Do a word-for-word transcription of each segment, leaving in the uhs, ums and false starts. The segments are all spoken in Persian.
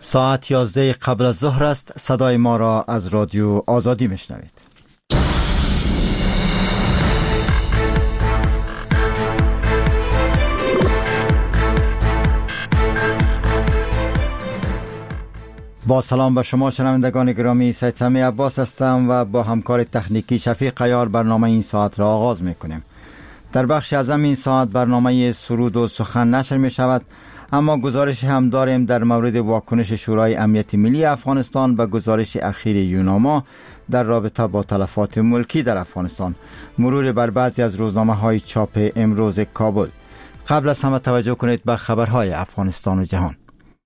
ساعت یازده قبل از ظهر است. صدای ما را از رادیو آزادی میشنوید. با سلام به شما شنوندگان گرامی، سید سمی عباس هستم و با همکار تکنیکی شفیق عیار برنامه این ساعت را آغاز میکنیم. در بخش اعظم این ساعت برنامه سرود و سخن نشر می شود، اما گزارش هم داریم در مورد واکنش شورای امنیت ملی افغانستان و گزارش اخیر یوناما در رابطه با تلفات ملکی در افغانستان، مرور بر بعضی از روزنامه های چاپ امروز کابل. قبل از همه توجه کنید به خبرهای افغانستان و جهان.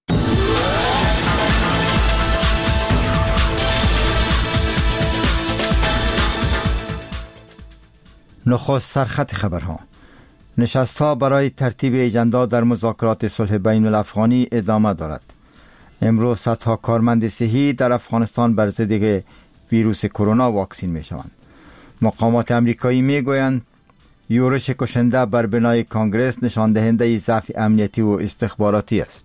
نخست سرخط خبرها. نشست‌ها برای ترتیب اجندا در مذاکرات صلح بین الافغانی ادامه دارد. امروز صدها کارمند صحی در افغانستان بر ضد ویروس کرونا واکسین می‌شوند. مقامات امریکایی می‌گویند یورش کشنده بر بنای کانگرس نشان دهنده ضعف امنیتی و استخباراتی است.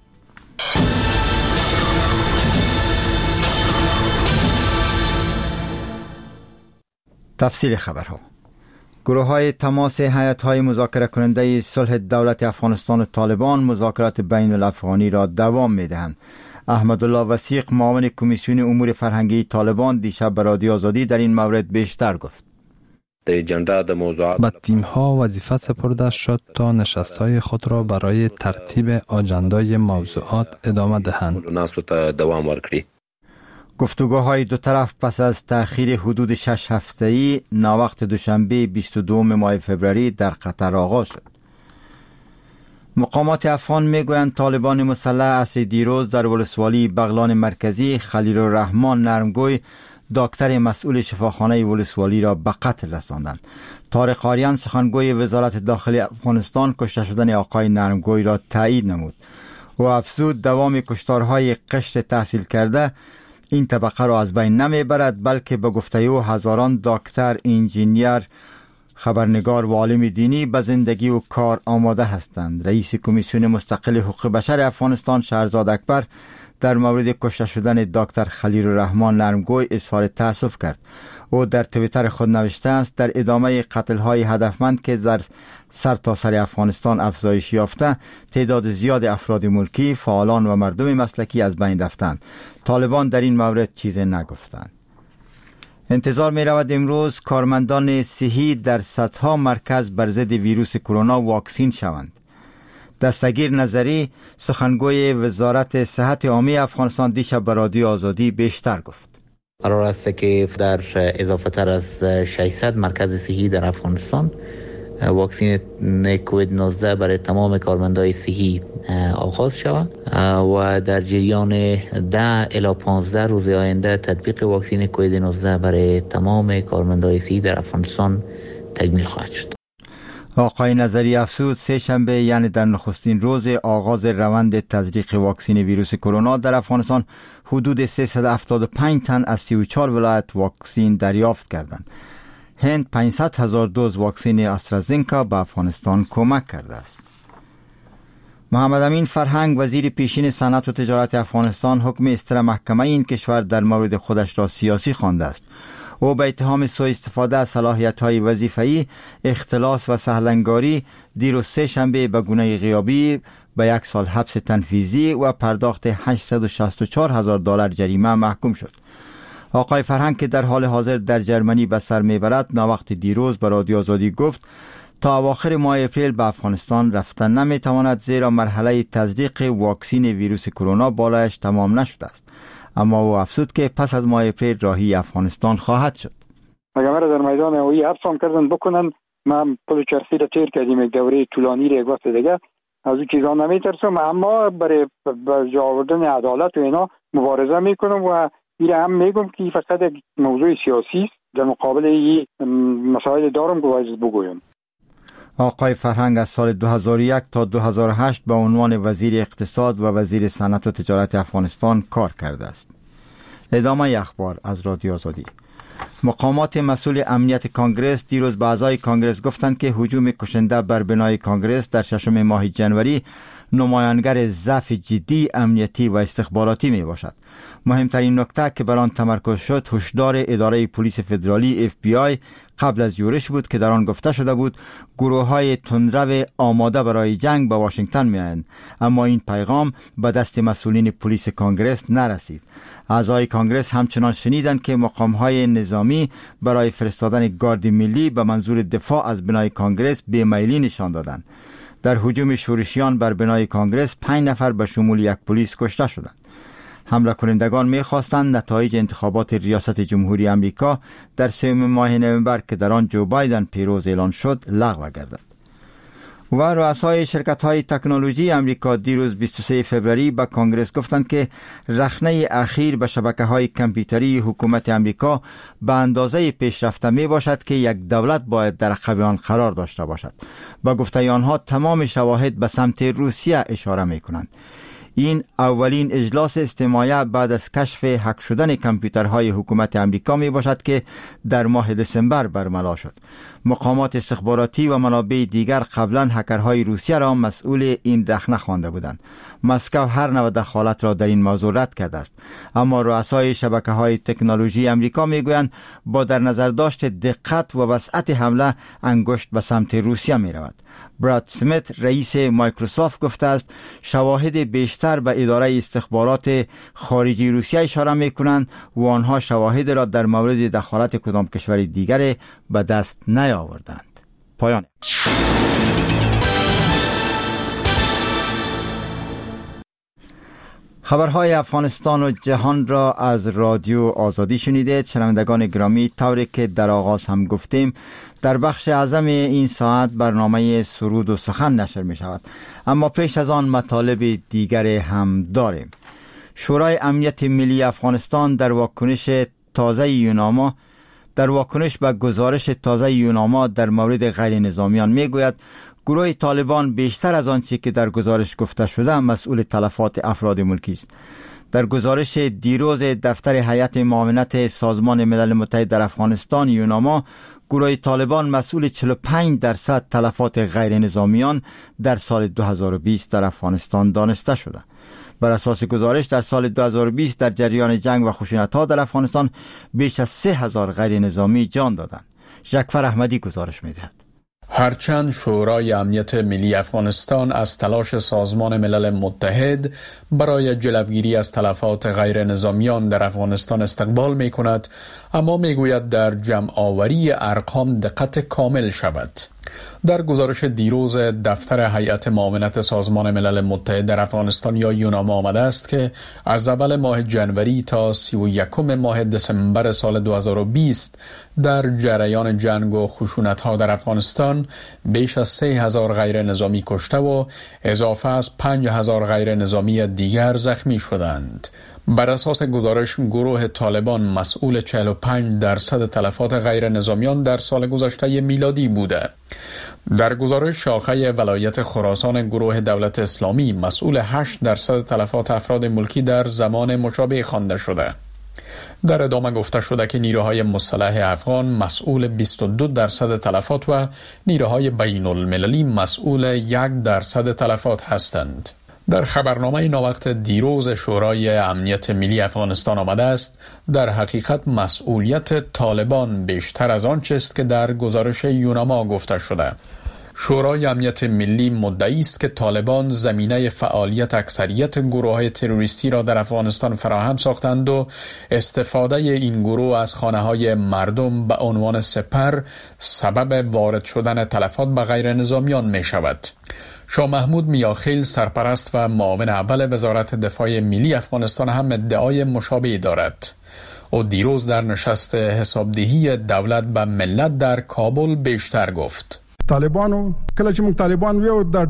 تفصیل خبرها. گروه های تماس هیئت های مذاکره کننده صلح دولت افغانستان و طالبان مذاکرات بین الافغانی را دوام می دهند. احمدالله وثیق، معاون کمیسیون امور فرهنگی طالبان، دیشب به رادیو آزادی در این مورد بیشتر گفت. به تیم ها وظیفه سپرده شد تا نشست های خود را برای ترتیب آجندای موضوعات ادامه دهند. گفتگوهای دو طرف پس از تأخیر حدود شش هفته‌ای ناوقت دوشنبه بیست و دوم ماه فوریه در قطر آغاز شد. مقامات افغان میگویند طالبان مسلح عصر دیروز در ولسوالی بغلان مرکزی خلیل الرحمن نرمگوی، دکتر مسئول شفاخانه ولسوالی را به قتل رساندند. طارق آریان، سخنگوی وزارت داخلی افغانستان، کشته شدن آقای نرمگوی را تایید نمود و افزود دوام کشتارهای قشر تحصیل کرده این طبقه را از بین نمی برد، بلکه به گفته او هزاران دکتر، انجینیر، خبرنگار و عالم دینی به زندگی و کار آماده هستند. رئیس کمیسیون مستقل حقوق بشر افغانستان شهرزاد اکبر در مورد کشته شدن دکتر خلیل الرحمن نرمگوی اظهار تأسف کرد. او در توییتر خود نوشته است در ادامه قتل‌های هدفمند که در سر تا سر افغانستان افزایش یافته، تعداد زیاد افراد ملکی، فعالان و مردم مسلکی از بین رفتند. طالبان در این مورد چیزی نگفتند. انتظار می رود امروز کارمندان صحی در صدها مرکز بر ضد ویروس کرونا واکسین شوند. دستگیر نظری، سخنگوی وزارت صحت عامه افغانستان، دیشب به رادیو آزادی بیشتر گفت. قرار است که در اضافه تر از ششصد مرکز صحی در افغانستان واکسین کووید نوزده برای تمام کارمندان صحی آغاز شود و در جریان ده الی پانزده روز آینده تطبیق واکسین کووید نوزده برای تمام کارمندان صحی در افغانستان تکمیل خواهد شد. آقای نظری افزود سه شنبه، یعنی در نخستین روز آغاز روند تزریق واکسین ویروس کرونا در افغانستان، حدود سیصد و هفتاد و پنج تن از سی و چهار ولایت واکسین دریافت کردند. هند پانصد هزار دوز واکسین آسترازینکا به افغانستان کمک کرده است. محمد امین فرهنگ، وزیر پیشین صنعت و تجارت افغانستان، حکم استر محکمه این کشور در مورد خودش را سیاسی خوانده است. او به اتهام سوء استفاده از صلاحیت‌های وظیفه‌ای، اختلاس و سهلنگاری دیروز سه شنبه به گونه غیابی به یک سال حبس تنفیذی و پرداخت هشتصد و شصت و چهار هزار دلار جریمه محکوم شد. آقای فرهنگ که در حال حاضر در جرمنی به سر میبرد، ناوقت دیروز به رادیو آزادی گفت تا اواخر ماه اپریل به افغانستان رفتن نمیتواند، زیرا مرحله تزریق واکسین ویروس کرونا بالایش تمام نشده است. اما او افزود که پس از ماه اپریل راهی افغانستان خواهد شد. اگر مرا در میدان هوایی حبسم کردن بکنن، من پل چرخی را تیر کردیم یک دوره طولانی را یک وقت دیگه، از این چیزا نمیترسم، اما برای جا آوردن عدالت و اینا مبارزه میکنم و این هم میگم که فقط یک موضوع سیاسی است، در مقابل این مسائل دارم که باید بگویم. آقای فرهنگ از سال دو هزار و یک تا دو هزار و هشت به عنوان وزیر اقتصاد و وزیر صنعت و تجارت افغانستان کار کرده است. ادامه اخبار از رادیو آزادی. مقامات مسئول امنیت کانگرس دیروز به اعضای کانگرس گفتند که هجوم کشنده بر بنای کانگرس در ششم ماه جنوری نمایانگر ضعف جدی امنیتی و استخباراتی می باشد. مهمترین نکته که بر آن تمرکز شد هشدار اداره پلیس فدرالی اف بی آی قبل از یورش بود که در آن گفته شده بود گروه‌های تندرو آماده برای جنگ به واشنگتن می‌آیند، اما این پیغام به دست مسئولین پلیس کانگرس نرسید. اعضای کانگرس همچنان شنیدند که مقام‌های نظامی برای فرستادن گارد ملی به منظور دفاع از بنای کانگرس بی‌میلی نشان دادند. در هجوم شورشیان بر بنای کانگرس پنج نفر به شمول یک پلیس کشته شدند. حمله کنندگان می‌خواستند نتایج انتخابات ریاست جمهوری آمریکا در سوم ماه نوامبر که در آن جو بایدن پیروز اعلان شد لغو گردد. و رؤسای شرکت‌های تکنولوژی آمریکا دیروز بیست و سوم فوریه به کانگرس گفتند که رخنه اخیر به شبکه‌های کامپیوتری حکومت آمریکا به اندازه پیشرفته میباشد که یک دولت باید در عقب آن قرار داشته باشد. با گفته آنها تمام شواهد به سمت روسیه اشاره می‌کنند. این اولین اجلاس استماعی بعد از کشف هک شدن کامپیوترهای حکومت آمریکا می باشد که در ماه دسامبر برملا شد. مقامات استخباراتی و منابع دیگر قبلا هکرهای روسیه را مسئول این رخنه خوانده بودند. مسکو هر نوع دخالت را در این موضوع رد کرده است، اما رؤسای شبکه‌های تکنولوژی آمریکا میگویند با در نظر داشت دقت و وسعت حمله انگشت به سمت روسیه می رود. براد سمیت رئیس مایکروسافت گفته است شواهد بیشتر به اداره استخبارات خارجی روسیه اشاره می کنند و آنها شواهد را در مورد دخالت کدام کشور دیگر به دست نیاوردند. پایان. خبرهای افغانستان و جهان را از رادیو آزادی شنیدید. شنوندگان گرامی، طوری که در آغاز هم گفتیم در بخش اعظم این ساعت برنامه سرود و سخن نشر می شود، اما پیش از آن مطالب دیگر هم داریم. شورای امنیت ملی افغانستان در واکنش تازه یوناما در واکنش به گزارش تازه یوناما در مورد غیر نظامیان می گوید گروه طالبان بیشتر از آنچه که در گزارش گفته شده مسئول تلفات افراد ملکی است. در گزارش دیروز دفتر هیئت معاونت سازمان ملل متحد در افغانستان یوناما، گروه طالبان مسئول چهل و پنج درصد تلفات غیر نظامیان در سال دو هزار و بیست در افغانستان دانسته شده. بر اساس گزارش در سال دو هزار و بیست در جریان جنگ و خشونت‌ها در افغانستان بیش از سه هزار غیر نظامی جان دادند. جعفر احمدی گزارش می‌دهد. هرچند شورای امنیت ملی افغانستان از تلاش سازمان ملل متحد برای جلوگیری از تلفات غیر نظامیان در افغانستان استقبال می کند، اما می گوید در جمع آوری ارقام دقت کامل شود. در گزارش دیروز دفتر هیئت معاونت سازمان ملل متحد در افغانستان یا یوناما آمده است که از اول ماه جنوری تا سی و یکم ماه دسامبر سال دو هزار و بیست در جریان جنگ و خشونت‌ها در افغانستان بیش از سه هزار غیر نظامی کشته و اضافه از پنج هزار غیر نظامی دیگر زخمی شدند. بر اساس گزارش گروه طالبان مسئول چهل و پنج درصد تلفات غیر نظامیان در سال گذشته میلادی بوده. در گزارش شاخه ولایت خراسان گروه دولت اسلامی مسئول هشت درصد تلفات افراد ملکی در زمان مشابه خوانده شده. در ادامه گفته شده که نیروهای مسلح افغان مسئول بیست و دو درصد تلفات و نیروهای بین المللی مسئول یک درصد تلفات هستند. در خبرنامه ناوقت دیروز شورای امنیت ملی افغانستان آمده است در حقیقت مسئولیت طالبان بیشتر از آنچه است که در گزارش یوناما گفته شده. شورای امنیت ملی مدعی است که طالبان زمینه فعالیت اکثریت گروه‌های تروریستی را در افغانستان فراهم ساختند و استفاده این گروه از خانه‌های مردم به عنوان سپر سبب وارد شدن تلفات به غیر نظامیان می شود. شاه محمود میاخیل سرپرست و معاون اول وزارت دفاع ملی افغانستان هم ادعای مشابه دارد. او دیروز در نشست حسابدهی دولت به ملت در کابل بیشتر گفت. طالبانو کله چې موږ طالبان ویو در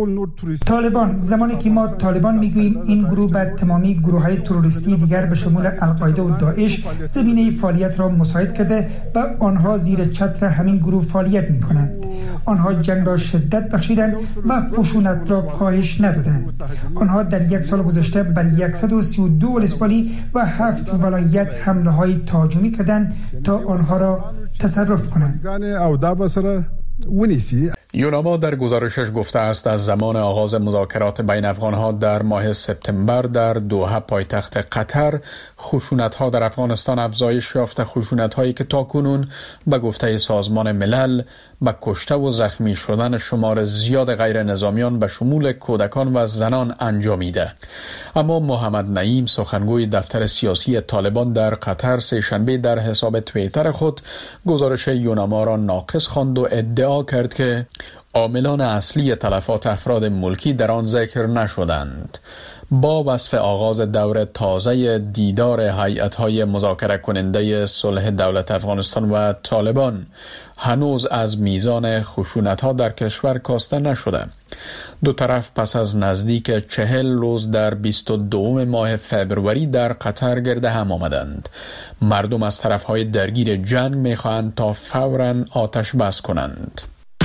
طالبان زمانی که ما طالبان میگوییم این گروه به تمامی گروه‌های تروریستی دیگر به شمول القاعده و داعش زمینه فعالیت را مساعد کرده و آنها زیر چتر همین گروه فعالیت می‌کنند. آنها جنگ را شدت بخشیدند و خشونت را کاهش ندادند. آنها در یک سال گذشته بر صد و سی و دو ولسوالی و هفت ولایت حمله‌های تهاجمی کردند تا آنها را تصرف کنند. یوناما در گزارشش گفته است از زمان آغاز مذاکرات بین افغانها در ماه سپتامبر در دوحه پایتخت قطر، خشونت‌ها در افغانستان افزایش یافته، خشونت‌هایی که تاکنون به گفته سازمان ملل به کشته و زخمی شدن شمار زیاد غیر نظامیان به شمول کودکان و زنان انجامیده. اما محمد نعیم، سخنگوی دفتر سیاسی طالبان در قطر، سه‌شنبه در حساب توییتر خود گزارش یوناما را ناقص خواند و ادعا کرد که عاملان اصلی تلفات افراد ملکی در آن ذکر نشدند. با وصف آغاز دور تازه دیدار هیئت‌های مذاکره کننده صلح دولت افغانستان و طالبان هنوز از میزان خشونت‌ها در کشور کاسته نشده. دو طرف پس از نزدیک چهل روز در بیست و دوم ماه فبروری در قطر گرد هم آمدند. مردم از طرف‌های درگیر جنگ می‌خواهند تا فوراً آتش بس کنند.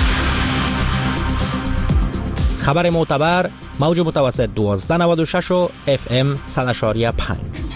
خبر معتبر، موج متوسط دوازده نود و شش و اف ام صد و پنج.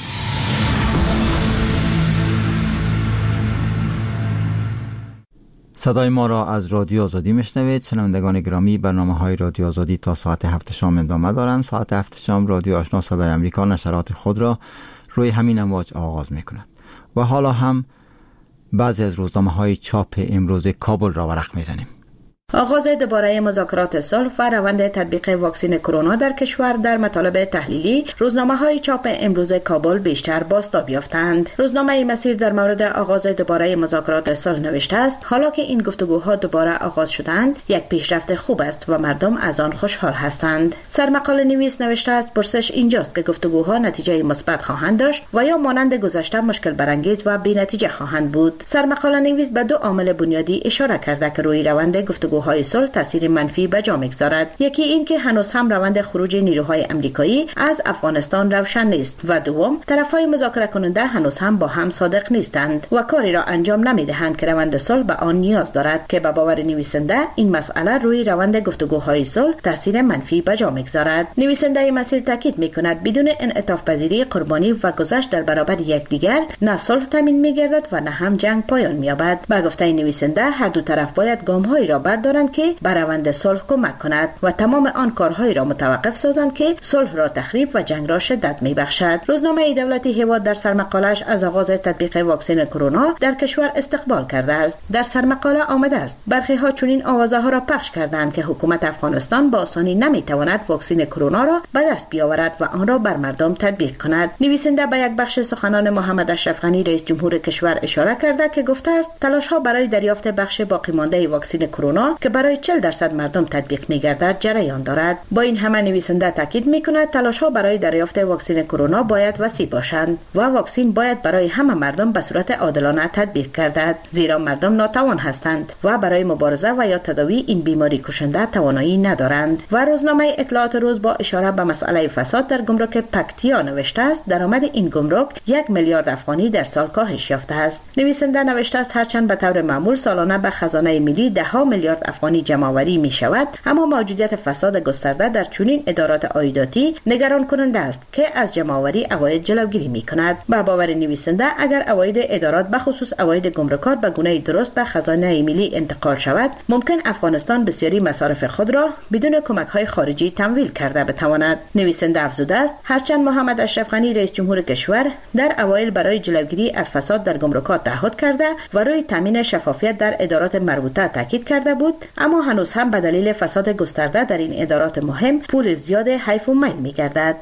صدای ما را از رادیو آزادی میشنوید. شنوندگان گرامی، برنامه های رادیو آزادی تا ساعت هفت شام ادامه دارند. ساعت هفت شام رادیو آشنا صدای امریکا نشرات خود را روی همین امواج آغاز میکند و حالا هم بعضی از روزنامه های چاپ امروز کابل را ورق میزنیم. آغاز دوباره مذاکرات صلح و روند تطبیق واکسن کرونا در کشور در مطالب تحلیلی، روزنامه‌های چاپ امروز کابل بیشتر بازتاب یافتند. روزنامه مسیر در مورد آغاز دوباره مذاکرات صلح نوشته است: حالا که این گفتگوها دوباره آغاز شدند، یک پیشرفت خوب است و مردم از آن خوشحال هستند. سرمقاله نویس نوشته است: پرسش اینجاست که گفتگوها نتیجه مثبت خواهند داشت و یا مانند گذشته مشکل برانگیز و بی‌نتیجه خواهند بود. سرمقاله نویس به دو عامل بنیادی اشاره کرده که روی روند گفتگو های صلح تاثیر منفی به جا می‌گذارد. یکی این که هنوز هم روند خروج نیروهای آمریکایی از افغانستان روشن نیست و دوم طرف‌های مذاکره کننده هنوز هم با هم صادق نیستند و کاری را انجام نمی‌دهند که روند صلح به آن نیاز دارد، که به باور نویسنده این مسئله روی روند گفتگوهای صلح تاثیر منفی به جا می‌گذارد. نویسنده مسیر تاکید می‌کند بدون انعطاف پذیری، قربانی و گذشت در برابر یکدیگر نه صلح تامین می‌گردد و نه هم جنگ پایان می‌یابد. به گفته نویسنده هر دو طرف باید گام‌هایی را بردارند که به روند صلح کمک کند و تمام آن کارهایی را متوقف سازند که صلح را تخریب و جنگ را شدت می‌بخشد. روزنامه دولتی هیواد در سرمقاله‌اش از آغاز تطبیق واکسن کرونا در کشور استقبال کرده است. در سرمقاله آمده است: برخی ها چنین آوازه‌ها را پخش کردند که حکومت افغانستان با آسانی نمی‌تواند واکسن کرونا را به دست بیاورد و آن را بر مردم تطبیق کند. نویسنده به یک بخش سخنان محمد اشرف غنی رئیس جمهور کشور اشاره کرده که گفته است تلاش‌ها برای دریافت بخش باقی مانده واکسن کرونا که برای چهل درصد مردم تطبیق می‌گردد جریان دارد. با این همه نویسنده تاکید می‌کند تلاش‌ها برای دریافت واکسن کرونا باید وسیع باشند و واکسن باید برای همه مردم به صورت عادلانه تطبیق گردد، زیرا مردم ناتوان هستند و برای مبارزه و یا تداوی این بیماری کشنده توانایی ندارند. و روزنامه اطلاعات روز با اشاره به مسئله فساد در گمرک پکتیا نوشته است درآمد این گمرک یک میلیارد افغانی در سال کاهش یافته است. نویسنده نوشته است هرچند به طور معمول سالانه به خزانه ملی ده ها میلیارد افغانی جمع‌آوری می شود، اما موجودیت فساد گسترده در چنین ادارات عایداتی نگران کننده است که از جمع‌آوری عواید جلوگیری می کند. به باور نویسنده اگر عواید ادارات به خصوص عواید گمرکات به گونه درست به خزانه ملی انتقال شود، ممکن افغانستان بسیاری مصارف خود را بدون کمک‌های خارجی تمویل کرده بتواند. نویسنده افزوده است هرچند محمد اشرف غنی رئیس جمهور کشور در اوایل برای جلوگیری از فساد در گمرکات تعهد کرده و روی تامین شفافیت در ادارات مربوطه تاکید کرده بود، اما هنوز هم به دلیل فساد گسترده در این ادارات مهم پول زیاد حیف و میل می‌گردد.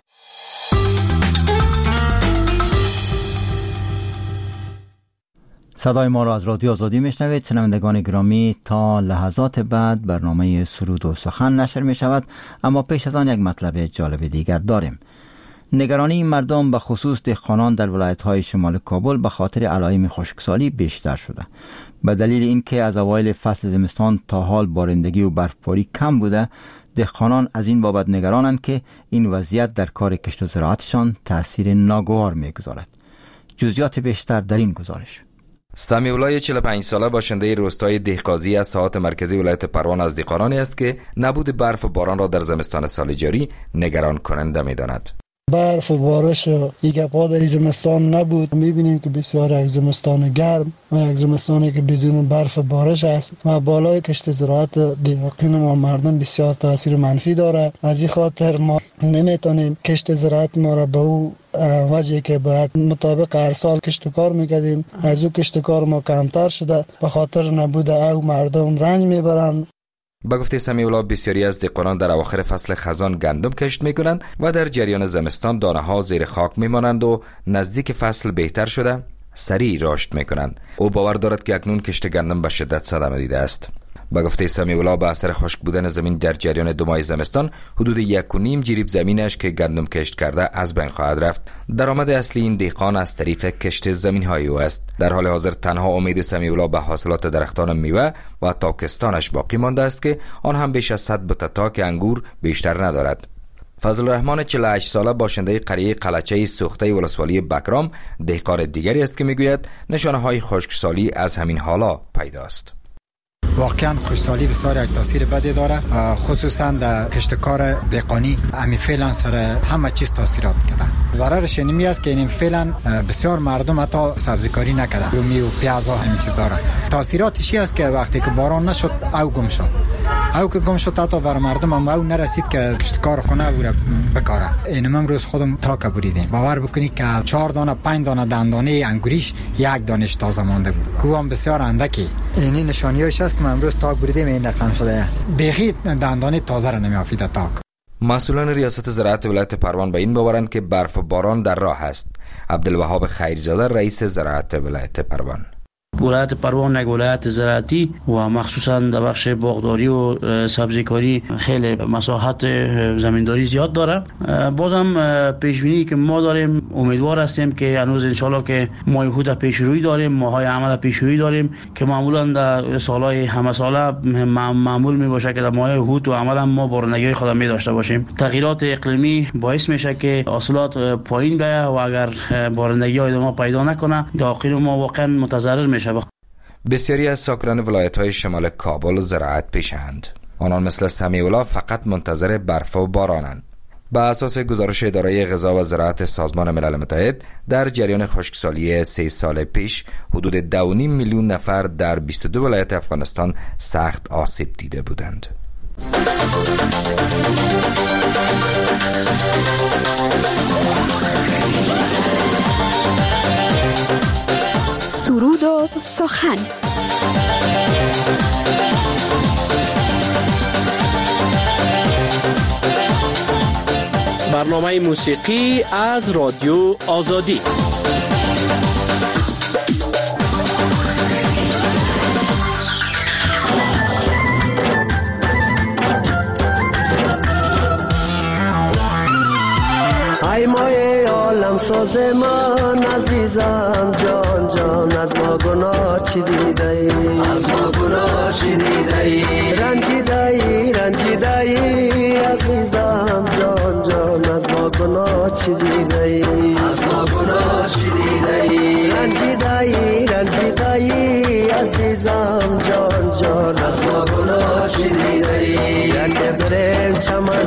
صدای ما را از رادیو آزادی میشنوید. شنوندگان گرامی، تا لحظات بعد برنامه سرود و سخن نشر می شود، اما پیش از آن یک مطلب جالب دیگر داریم. نگرانی مردم به خصوص دهقانان در ولایت‌های شمال کابل به خاطر علائم خشکسالی بیشتر شده. به دلیل اینکه از اوایل فصل زمستان تا حال بارندگی و برفباری کم بوده، دهقانان از این بابت نگرانند که این وضعیت در کار کشت و زراعتشان تأثیر ناگوار می‌گذارد. جزئیات بیشتر در این گزارش. سمیعالله چهل و پنج ساله باشنده روستای دهقازی از ساحات مرکزی ولایت پروان از دهقانانی است که نبود برف و باران را در زمستان سال جاری نگران کننده می‌داند. برف و بارش و یک گپا در زمستان نبود. میبینیم که بسیار یک زمستان گرم و یک زمستانی که بدون برف و بارش است و بالای کشت زراعت دیهقین ما مردم بسیار تاثیر منفی داره. از این خاطر ما نمیتونیم کشت زراعت ما را به او وجهی که باید مطابق هر سال کشت کار میکردیم از او کشت کار ما کمتر شده، به خاطر نبود او مردم رنج میبرند. با گفته سمیع الله بسیاری از دهقانان در اواخر فصل خزان گندم کشت میکنند و در جریان زمستان دانه ها زیر خاک میمانند و نزدیک فصل بهتر شده سریع رشد میکنند. او باور دارد که اکنون کشت گندم به شدت صدمه دیده است. با گفته سمیع الله به اثر خشک بودن زمین در جریان دو ماه زمستان حدود یک و نیم جریب زمینش که گندم کشت کرده از بین خواهد رفت. درآمد اصلی این دهقان از طریق کشت زمین های او است. در حال حاضر تنها امید سمیع الله به حاصلات درختان میوه و تاکستانش باقی مانده است که آن هم بیش از صد بوته تاک انگور بیشتر ندارد. فضل الرحمن چهل و هشت ساله باشنده قریه قلچه سوخته ولسوالی بکرام دهقان دیگری است که میگوید نشانه های خشکسالی از همین حالا پیداست. واقعا خشکسالی بسیار یک تاثیر بدی داره، خصوصا در کشتکار دهقانی همین فعلا سر همه چیز تاثیرات کرده. ضررش اینمی است که این فعلا بسیار مردم حتی سبزیکاری نکردن، رومی و پیاز ها همین چیزا را. تاثیراتش است که وقتی که باران نشد او گم شد، او که گم شد حتی بر مردم هم او نرسید که کشتکار خونه او را بکاره. این امروز خودم تاک بریدیم، باور بکنید که چهار دانه پنج دانه دندانه انگوریش یک دانش تازه مانده بود، کو هم بسیار اندکی. این نشانیاش است که ما امروز تاک بریدیم این رقم شده، بیخی دندانه تازه را نمیافید تاک. مسئولان ریاست زراعت ولایت پروان به این باورند که برف و باران در راه است. عبدالوهاب خیرزاده رئیس زراعت ولایت پروان: ولایت پروان یک ولایت زراعتی و مخصوصا در بخش باغداری و سبزیکاری خیلی مساحت زمینداری زیاد داره. بازم پیشبینی که ما داریم، امیدوار هستیم که هنوز انشالله که ماه هوت پیشروی داریم، ماهای عمل پیشروی داریم که معمولا در سالهای همه ساله معمول می باشه که در ماه هوت و عمل ما بارندگی خود می داشته باشیم. تغییرات اقلیمی باعث میشه که حاصلات پایین بیاد و اگر بارندگی ادامه پیدا نکنه داخل ما واقعا متضرر میشه. بسیاری از ساکنان ولایت‌های شمال کابل زراعت پیشند. آنان مثل سمیع الله فقط منتظر برف و بارانند. با اساس گزارش اداره غذا و زراعت سازمان ملل متحد در جریان خشکسالی سه سال پیش حدود دو و نیم میلیون نفر در بیست و دو ولایت افغانستان سخت آسیب دیده بودند. سرود و سخن. برنامه موسیقی از رادیو آزادی. ای مایه عالم ساز من عزیزم جان جان، از ما گناه چی دیده ای؟ از ما گناه چی دیده ای؟ رنجیده ای رنجیده ای عزیزم جان جان، از ما گناه چی دیده ای؟ از ما گناه چی دیده ای؟ رنجیده ای رنجیده ای عزیزم جان جان، از ما گناه چی دیده ای؟ یک برین چمن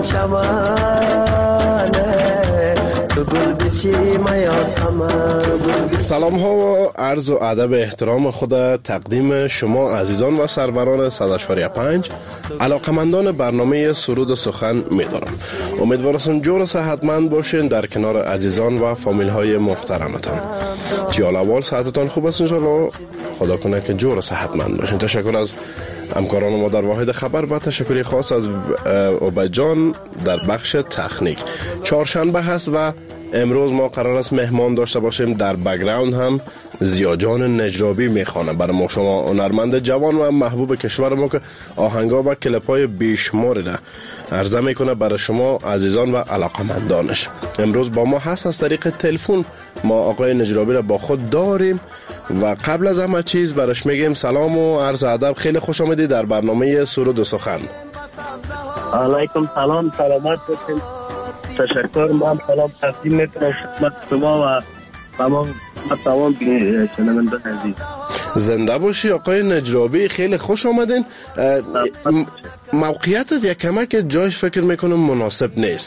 چمنه سلام ها و عرض و ادب احترام خود تقدیم شما عزیزان و سروران صد و اشاریه پنج علاقمندان برنامه سرود و سخن می دارم. امیدوارم جور و صحتمند باشین در کنار عزیزان و فامیل های محترمتان. جیال اول صحتتان خوب است انشالله، خدا کنه که جور و صحتمند باشین. تشکر از همکاران ما در واحد خبر و تشکری خاص از عبیدجان در بخش تکنیک. چهارشنبه هست و امروز ما قرار است مهمان داشته باشیم. در بک‌گراند هم زیاجان نجرابی میخوانه برای ما شما هنرمند جوان و محبوب کشور ما که آهنگا و کلیپ‌های بیشماری را عرضه میکنه برای شما عزیزان و علاقمندانش. امروز با ما هست از طریق تلفن. ما آقای نجرابی را با خود داریم و قبل از همه چیز برش میگیم سلام و عرض ادب. خیلی خوش آمدید در برنامه سرود و سخن. علیکم سلام، سلامت باشید. تشکر. من سلام تقدیم میکنم خدمت شما و تمام تمام شنوندگان عزیز. زنده باشی آقای نجرابی، خیلی خوش آمدین. موقعیت از یک کمک جایش فکر میکنم مناسب نیست.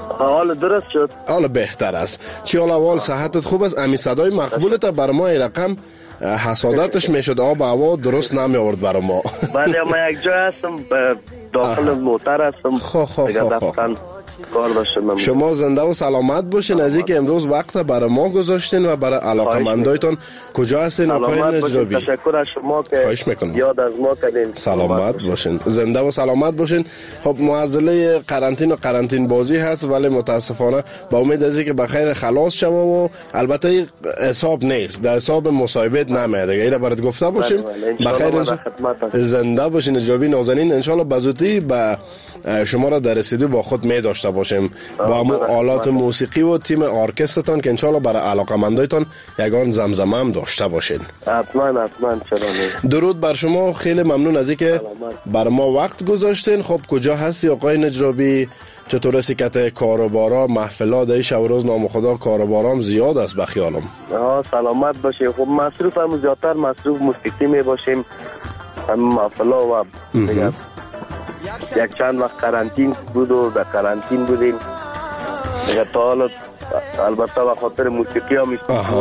حال درست شد. حال بهتر است. چی حال اول صحتت خوب است؟ امی صدای مقبولت بر ما این رقم حسادتش میشد آب هوا درست نمی آورد برای ما. بله ما یک جای هستم داخل موتر هستم. خو خو خو خو کار داشتم. شما زنده و سلامت باشین. از اینکه امروز وقت برای ما گذاشتین و برای علاقمندایتان. کجا هستین آقای نجرابی؟ تشکر از شما که خواهش میکنم. یاد از ما کردین. سلامت باشین. زنده و سلامت باشین. خب معضله قرنطین و قرنطین بازی هست ولی متاسفانه با امید از اینکه بخیر خلاص شوه و البته حساب نیست در حساب مصاحبت نمیاد. اینا برات گفته باشیم. بخیر زنده باشین نجرابی نازنین. ان شاء الله بزودی با شما را در رسیدگی با خود می داشته باشیم با همون آلات موسیقی و تیم ارکسترتان که انشالله برای علاقمندایتان یگان زمزمه هم داشته باشین. حتما حتما. درود بر شما. خیلی ممنون از اینکه بر ما وقت گذاشتین. خب کجا هستی آقای نجرابی؟ چطور است که کاروبارا محفلات ای شب و روز نام خدا کاروبارام زیاد است به خیالم؟ آه سلامت باشی. خب مصروف هم زیادتر مصروف موسیقی می باشیم هم محفلا و دیگر یک چند وقت قرنطین بود و در قرنطین بودیم دیگه تا حالا البته به خاطر موسیقی هم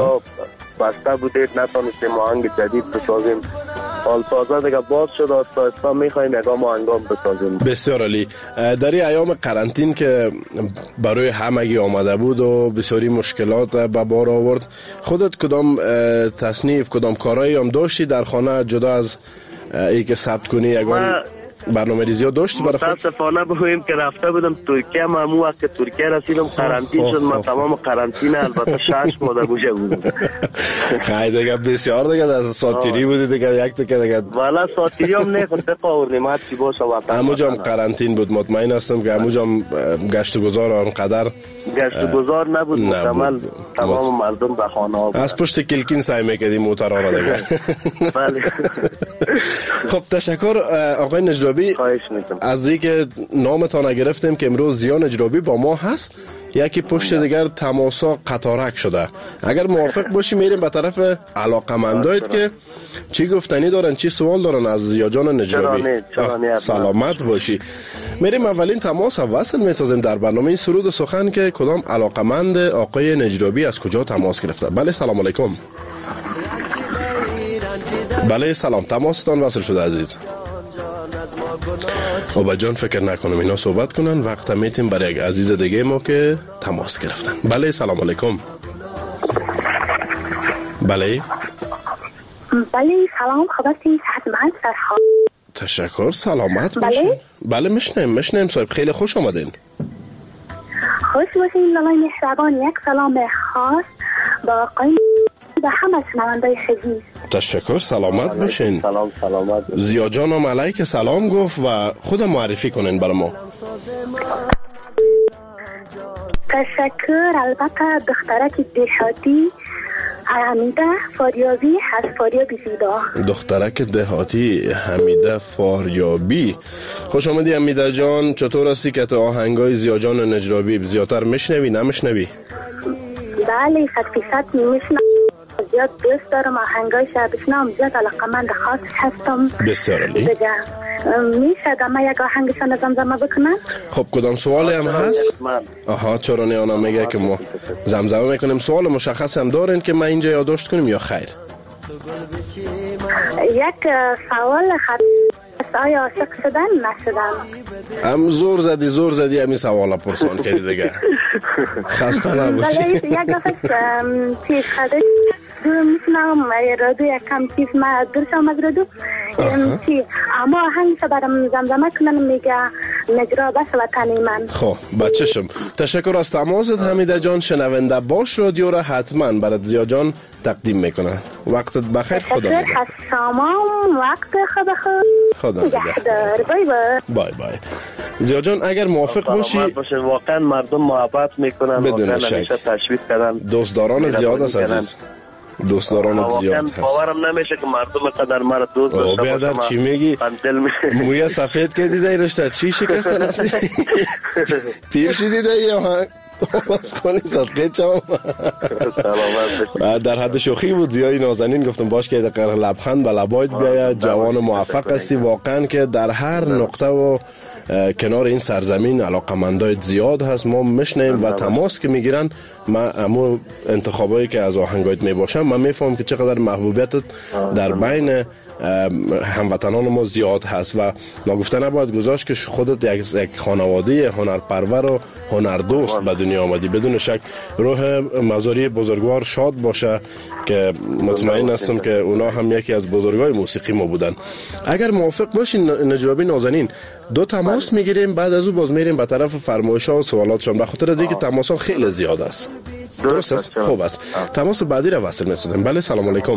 بسته بودید نتانستیم آهنگ جدید بسازیم. حال تازه دیگه باز شد آستا آستا میخواییم یکام آهنگام بسازیم. بسیار عالی. در این ایام قرنطین که برای همگی آمده بود و بسیاری مشکلات به بار آورد خودت کدام تصنیف کدام کارایی هم داشتی در خانه جدا از ای که ثبت کنی یگان برنامه ریزی ها داشتی برای خود؟ متاسفانه بگویم که رفته بودم ترکیه. من همون وقت که ترکیه رسیدم قرنطین شد. من تمام قرنطینه البته شش ماه در گوشه بودم. خیلی دیگه بسیار دیگه از ساتیری بودی دیگه یک دیگه دیگه والا ساتیری هم نه خود بقاوردیم هر چی باشه وطن. همونجا هم قرنطین بود. مطمئن هستم که همونجا هم گشت و گذار آنقدر گشت و گذار نبود. مکمل تمام مردم به خانه ها بود. از پشت کلکین سعی میکردیم موترها را دیگه. بله. خب تشکر آقای نجرابی. از اینکه نامتان گرفتیم که امروز زیا نجرابی با ما هست. یکی پشت دیگر تماسا قطارک شده. اگر موافق باشی میریم به طرف علاقمندایت که چی گفتنی دارن چی سوال دارن از زیا جان نجرابی. سلامت باشی. میریم اولین تماس وصل میسازیم در برنامه سرود و سخن که کدام علاقمند آقای نجرابی از کجا تماس گرفته. بله سلام علیکم. بله سلام. تماستان وصل شده عزیز. اوبا جان فکر نکنم اینا صحبت کنن وقت میتیم برای یک عزیز دیگه ما که تماس گرفتن. بله سلام علیکم. بله بله سلام. خبرتی صحتمند فرخان. تشکر سلامت باشین. بله بله مشنیم مشنیم صاحب خیلی خوش آمدین. خوش باشین. لالای مهربان یک سلام خاص با آقای به همه شنوندای خیلی. تشکر سلامت باشین. سلام سلامت. زیا جانم علیک سلام گفت و خود معرفی کنین برای ما. تشکر. البته دخترک دهاتی حمیده فاریابی هست. فاریابی زیبا. دخترک دهاتی حمیده فاریابی. خوش آمدی حمیده جان. چطور هستی که تو آهنگای زیا جان نجرابی زیادتر میشنوی نمیشنوی؟ بله صد فیصد میشنوم. زیاد دوست دارم آهنگای شبشنام. زیاد علاقمند خاصش هستم. بسیار عالی. میشه دم یک آهنگشان زمزمه بکنم؟ خب کدام سوالی هم هست؟ آها چرا نه اونا میگه که ما زمزمه میکنیم. سوال مشخص هم دارین که ما اینجا یادداشت کنیم یا خیر؟ یک سوال خط آیا عاشق شدن نشدن؟ هم زور زدی زور زدی همین سوالا پرسان کردی دیگه. خسته نباشی. بله یک دفعه چیز خده میتونم رادو یکم چیز ما درشم از رادو چی اما هنگیسه برام زمزمه کنن میگه نجرا بس وطنی من. خب بچه‌شم تشکر از تماست حمیده جان. شنونده باش رادیو را حتما برات زیا جان تقدیم میکنه. وقتت بخیر. خدا نگهدار. شما وقت خود خود خدا نگهدار. بای بای. بای بای. زیا جان اگر موافق باشی واقعا مردم محبت میکنن واقعا همیشه تشویق کردن. دوستداران زیاد است عزیز. دوستداران زیاد هست. باورم نمیشه که مردم قدر مرا دوست داشته باشن. بیادر چی میگی؟ مویا سفید که دیده رشته چی شکست نفتی؟ پیر شدی ده یا ها؟ باز خونی صدقه چم. در حد شوخی بود. زیایی نازنین گفتم باش که دقیقه لبخند به لبایت بیاید. جوان موفق هستی واقعا که در هر نقطه و کنار این سرزمین علاقمندای زیاد هست، ما میشنیم و تماس که میگیرن، ما امو انتخابایی که از آهنگایت میباشم من میفهم که چقدر محبوبیتت در بین هموطنان ما زیاد هست و ناگفته نباید گذاشت که خودت یک, یک خانواده هنرپرور و هنردوست به دنیا آمدی. بدون شک روح مزاری بزرگوار شاد باشه که مطمئن هستم که اونا هم یکی از بزرگای موسیقی ما بودن. اگر موافق باشین نجرابی نازنین دو تماس میگیریم، بعد از او باز میریم به طرف فرمایش‌ها و سوالاتشون، به خاطر از اینکه تماس‌ها خیلی زیاد است. درست است؟ خوب است. تماس بعدی را وصل می‌سازیم. بله سلام علیکم.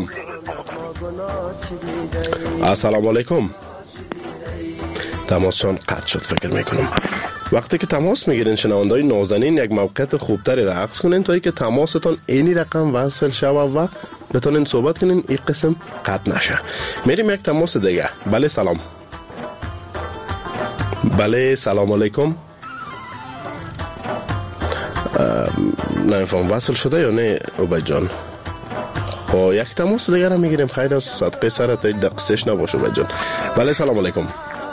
السلام علیکم. تماسشان قطع شد فکر میکنم. وقتی که تماس میگیرین شنونده‌های نازنین یک موقعیت خوبتری را عکس کنین تا اینکه تماستون اینی رقم وصل شود و بتونین صحبت کنین، این قسم قطع نشه. میریم یک تماس دیگه. بله سلام. بله سلام علیکم. نمیفهم وصل شده یا نه عبید جان؟ خب یک تماس دیگر هم میگیریم. خیر از صدقه سرت دقیقش نباشه عبید جان. بله سلام علیکم.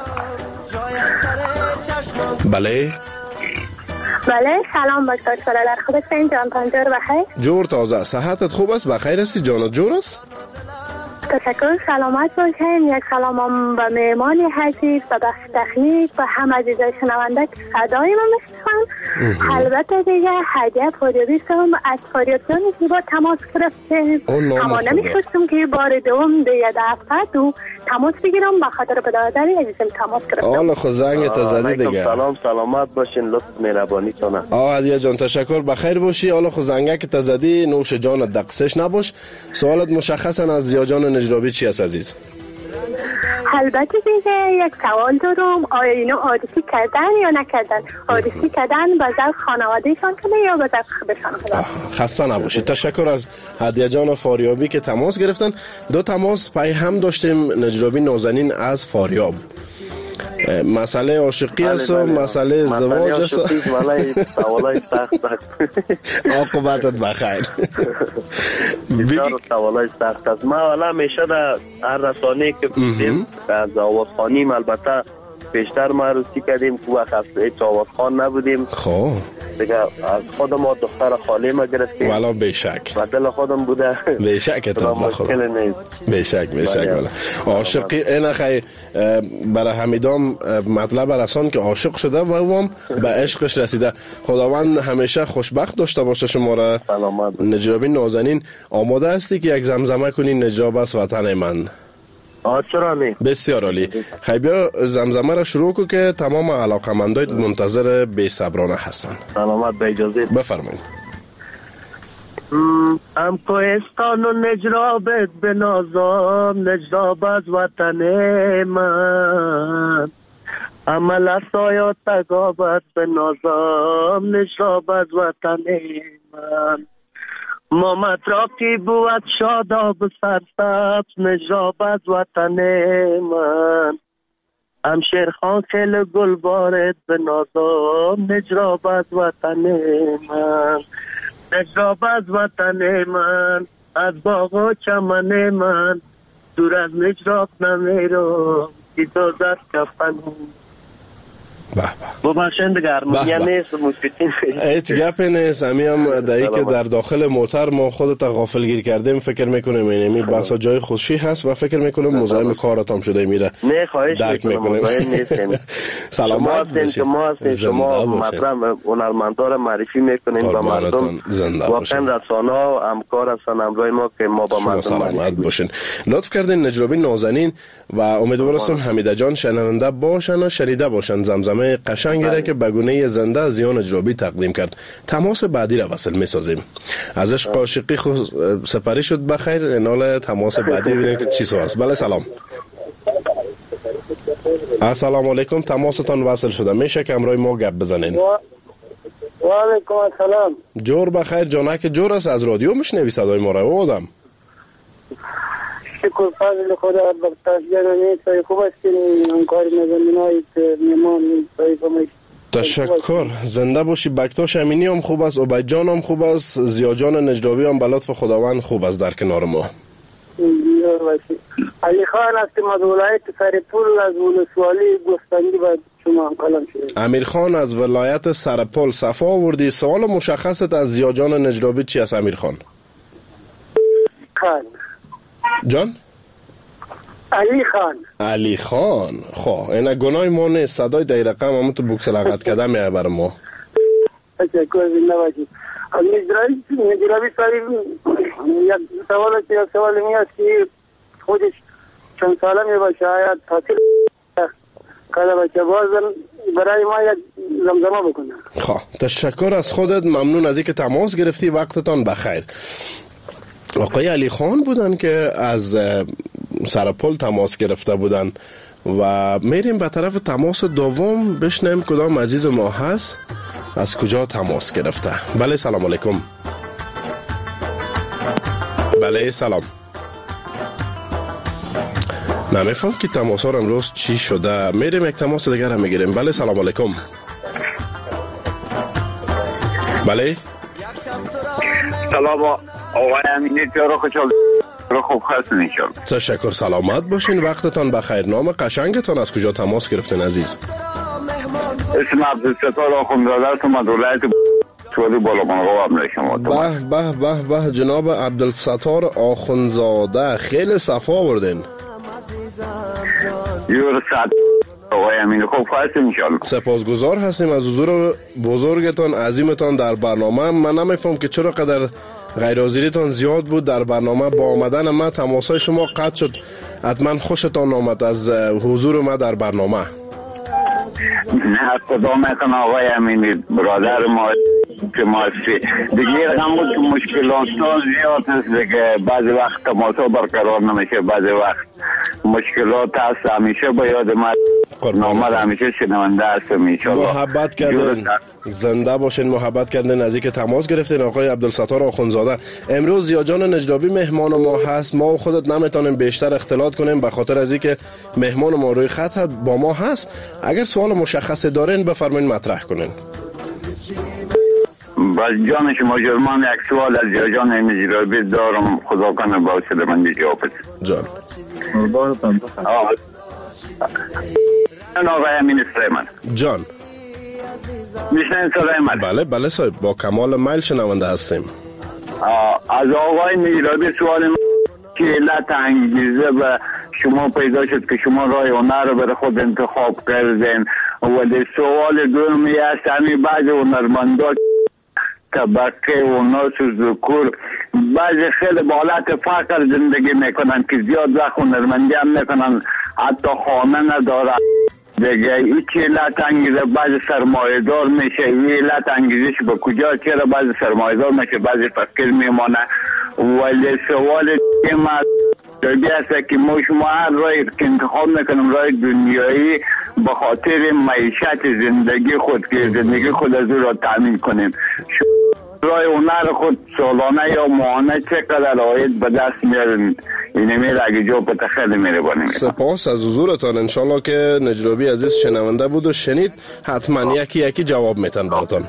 بله بله سلام دکتر سلالر، خودت این جان پنجور بخیر؟ جور تازه، صحتت خوب است؟ بخیر هستی؟ جانت جور است؟ تشکر، سلامت باشین. یک سلامم به مهمان عزیز و بخش تکنیک و هم عزیزای شنونده که صدای ما میشنون. البته دیگه هدیه فاریابی هم از فاریابیان زیبا تماس گرفتیم، اما نمیخواستم که بار دوم دیگه دفعه دو تماس بگیرم به خاطر بدادری عزیزم تماس گرفتم. حالا خود زنگت زدی دیگه. سلام، سلامت باشین، لطف مهربانی تونه. آه هدیه جان تشکر، بخیر باشی. حالا خود زنگک تزدی، نوش جانت دقیقش نباش. سوالت مشخصا از زیا جان نجرابی چی است عزیز؟ البته دیگه یک سوال دارم، آیا اینو عادسی کردن یا نکردن؟ عادسی کردن به ذوق خانوادهشان کنه یا به ذوق خودشان کنه؟ خسته نباشید. تشکر از هدیه جان فاریابی که تماس گرفتن. دو تماس پای هم داشتیم نجرابی نازنین از فاریاب. مسئله عاشقی است و مسئله ازدواج است. سوالای سخت سخت. عاقبتت بخیر. بسیار سوالای سخت است. ما حالا همیشه در هر رسانه‌ای که بودیم از آوازخوانیم، البته بیشتر معرفی کردیم که وقت هیچ آوازخوان نبودیم. خب دیگه از خود ما دختر خاله ما گرفتیم. والا بیشک و دل خودم بوده. بیشک اتفاق مشکل نیست. بیشک بیشک والا. عاشقی این خی برای حمیدام مطلب رسان که عاشق شده و هم به عشقش رسیده. خداوند همیشه خوشبخت داشته باشه شما را. نجرابی نازنین آماده هستی که یک زمزمه کنی نجراب است وطن من؟ چرا نه؟ بسیار عالی. خیلی بیا زمزمه را شروع کو که تمام علاقمندای منتظر بی صبرانه هستن. سلامت، به اجازه بفرمایید. ام کوهستان و نجرابت به نازم، نجراب از وطن من. عمل اسایا تگابت به نازم، نجراب از وطن من. ما مطرقی بود شاداب سرسبز، نجراب از وطن من. همشیر خان خیل گل بارد به نازم، نجراب از وطن من. نجراب از وطن من، از باغ و چمن من. دور از نجراب نمیرم، اجازت کفن. ببخشید دیگه ارمونیا نیست، موسیقی هیچ گپی نیست. امی هم دایی که در داخل موتر ما خودت غافل گیر کردیم فکر میکنیم اینمی بحثا جای خوشی هست و فکر میکنیم مزاحم کارت هم شده میره. نه خواهش میکنم نیستیم. سلامت باشید. شما هستین، شما مطرح هنرمندا را معرفی میکنین با مردم. واقعا رسانه ها همکار هستن همراه ما که ما با مردم سلامت باشین. لطف کردین نجرابی نازنین و امیدوار هستم حمیده جان شنونده باشن و شنیده باشن زمزمه قشنگی را که بگونه زنده از زیان نجرابی تقدیم کرد. تماس بعدی را وصل میسازیم. ازش عاشقی خود سپری شد بخیر. انال تماس بعدی ببینیم که چی سوال است. بله سلام. السلام علیکم. تماستان وصل شده. میشه که امروی ما گپ بزنین؟ و علیکم السلام. جور بخیر. جانک جور است. از رادیو میشنوی صدای ما را آدم؟ شکر فضل خدا بختیارانه سای خوب هستین. همکار نزمینای میمان سای کمیش. تشکر. زنده باشی. بکتاش امینی هم خوب است، عبید جان هم خوب است، زیا جان نجرابی هم به لطف خداوند خوب است در کنار ما. علی خان است از ولایت سرپول از ولسوالی گستندی و شما هم کلام شده. امیر خان از ولایت سرپل صفا آوردی. سوال مشخصت از زیاجان نجرابی چی است امیر خان؟ خان جان؟ علی خان. علی خان. خب این گناه ما نیست، صدای دای رقم همون تو بوکس لغت کده میه بر ما. تشکر زنده باشید. از نجرابی نجرابی صاحب یک سوال است، یک سوال می است که خودش چند ساله می باشه آیا تحصیل کالا بچه بازم برای ما یک زمزمه بکنه. خب تشکر از خودت، ممنون از اینکه تماس گرفتی، وقتتان بخیر. آقای علی خان بودن که از سرپل تماس گرفته بودن و میریم به طرف تماس دوم بشنیم کدام عزیز ما هست، از کجا تماس گرفته. بله سلام علیکم. بله سلام. نمیفهم که تماس ها امروز چی شده. میریم یک تماس دیگر هم میگیریم. بله سلام علیکم. بله سلام آقای امینی، جارو خوشحال رو خوب هستین انشالله. تشکر، سلامت باشین، وقتتان بخیر. نام قشنگتان از کجا تماس گرفتین عزیز؟ اسم عبدالستار آخونزاده است، من ولایت سوادی بالامرغاب هم شما. به به به به جناب عبدالستار آخونزاده، خیلی صفا آوردین. یور ساعت آقای امین خوب هستین انشالله. سپاسگزار هستیم از حضور بزرگتان عظیمتان در برنامه. من نمیفهم که چرا قدر غیرحاضریتان زیاد بود در برنامه. با آمدن ما تماسای شما قطع شد. حتما خوشتان آمد از حضور ما در برنامه. نه خدا میکنه آقای امینی، برادر ما که ما دیگه رقم بود که مشکلات زیاد است دیگه. بعضی وقت تماسا برقرار نمیشه، بعضی وقت مشکلات هست. همیشه با یاد ما نامد، همیشه شنونده هستم انشالله. محبت کردن، زنده باشین، محبت کردن، از اینکه تماس گرفتین. آقای عبدالستار آخونزاده، امروز زیاجان نجرابی مهمان ما هست. ما و خودت نمیتونیم بیشتر اختلاط کنیم به خاطر از اینکه مهمان ما روی خط با ما هست. اگر سوال مشخص دارین بفرمایید مطرح کنین. باز جان شما جرمان یک سوال از زیاجان نجرابی دارم، خدا کنه با وسیله من جواب بده. جان آقای امین سلیمان جان میشنین سلیمان؟ بله بله صاحب، با کمال میل شنونده هستیم. از آقای نجرابی سوال من که علت انگیزه به شما پیدا شد که شما راه هنر رو برای خود انتخاب کردین، ولی سوال دومی است همین بعض هنرمندان طبقه و ناس و ذکور بعضی خیلی با حالت فقر زندگی میکنن که زیاد وقت هنرمندی هم میکنن، حتی خانه ندارن دیگه. این چه علت انگیزه؟ بعضی سرمایه‌دار میشه. این علت انگیزش به کجا؟ چرا بعضی سرمایه‌دار میشه بعضی فقیر میمانه؟ ولی سوال دیگه ما دربی است که ما شما هر راهی که انتخاب میکنیم راه دنیایی به خاطر معیشت زندگی خود که زندگی خود از او را تامین کنیم. راه هنر خود سالانه یا ماهانه چقدر عاید به دست میارن؟ اینه میره اگه جا پتا خیلی میره بانیم. سپاس از حضورتان. انشالله که نجرابی عزیز شنونده بود و شنید، حتما یکی یکی جواب میتن براتان.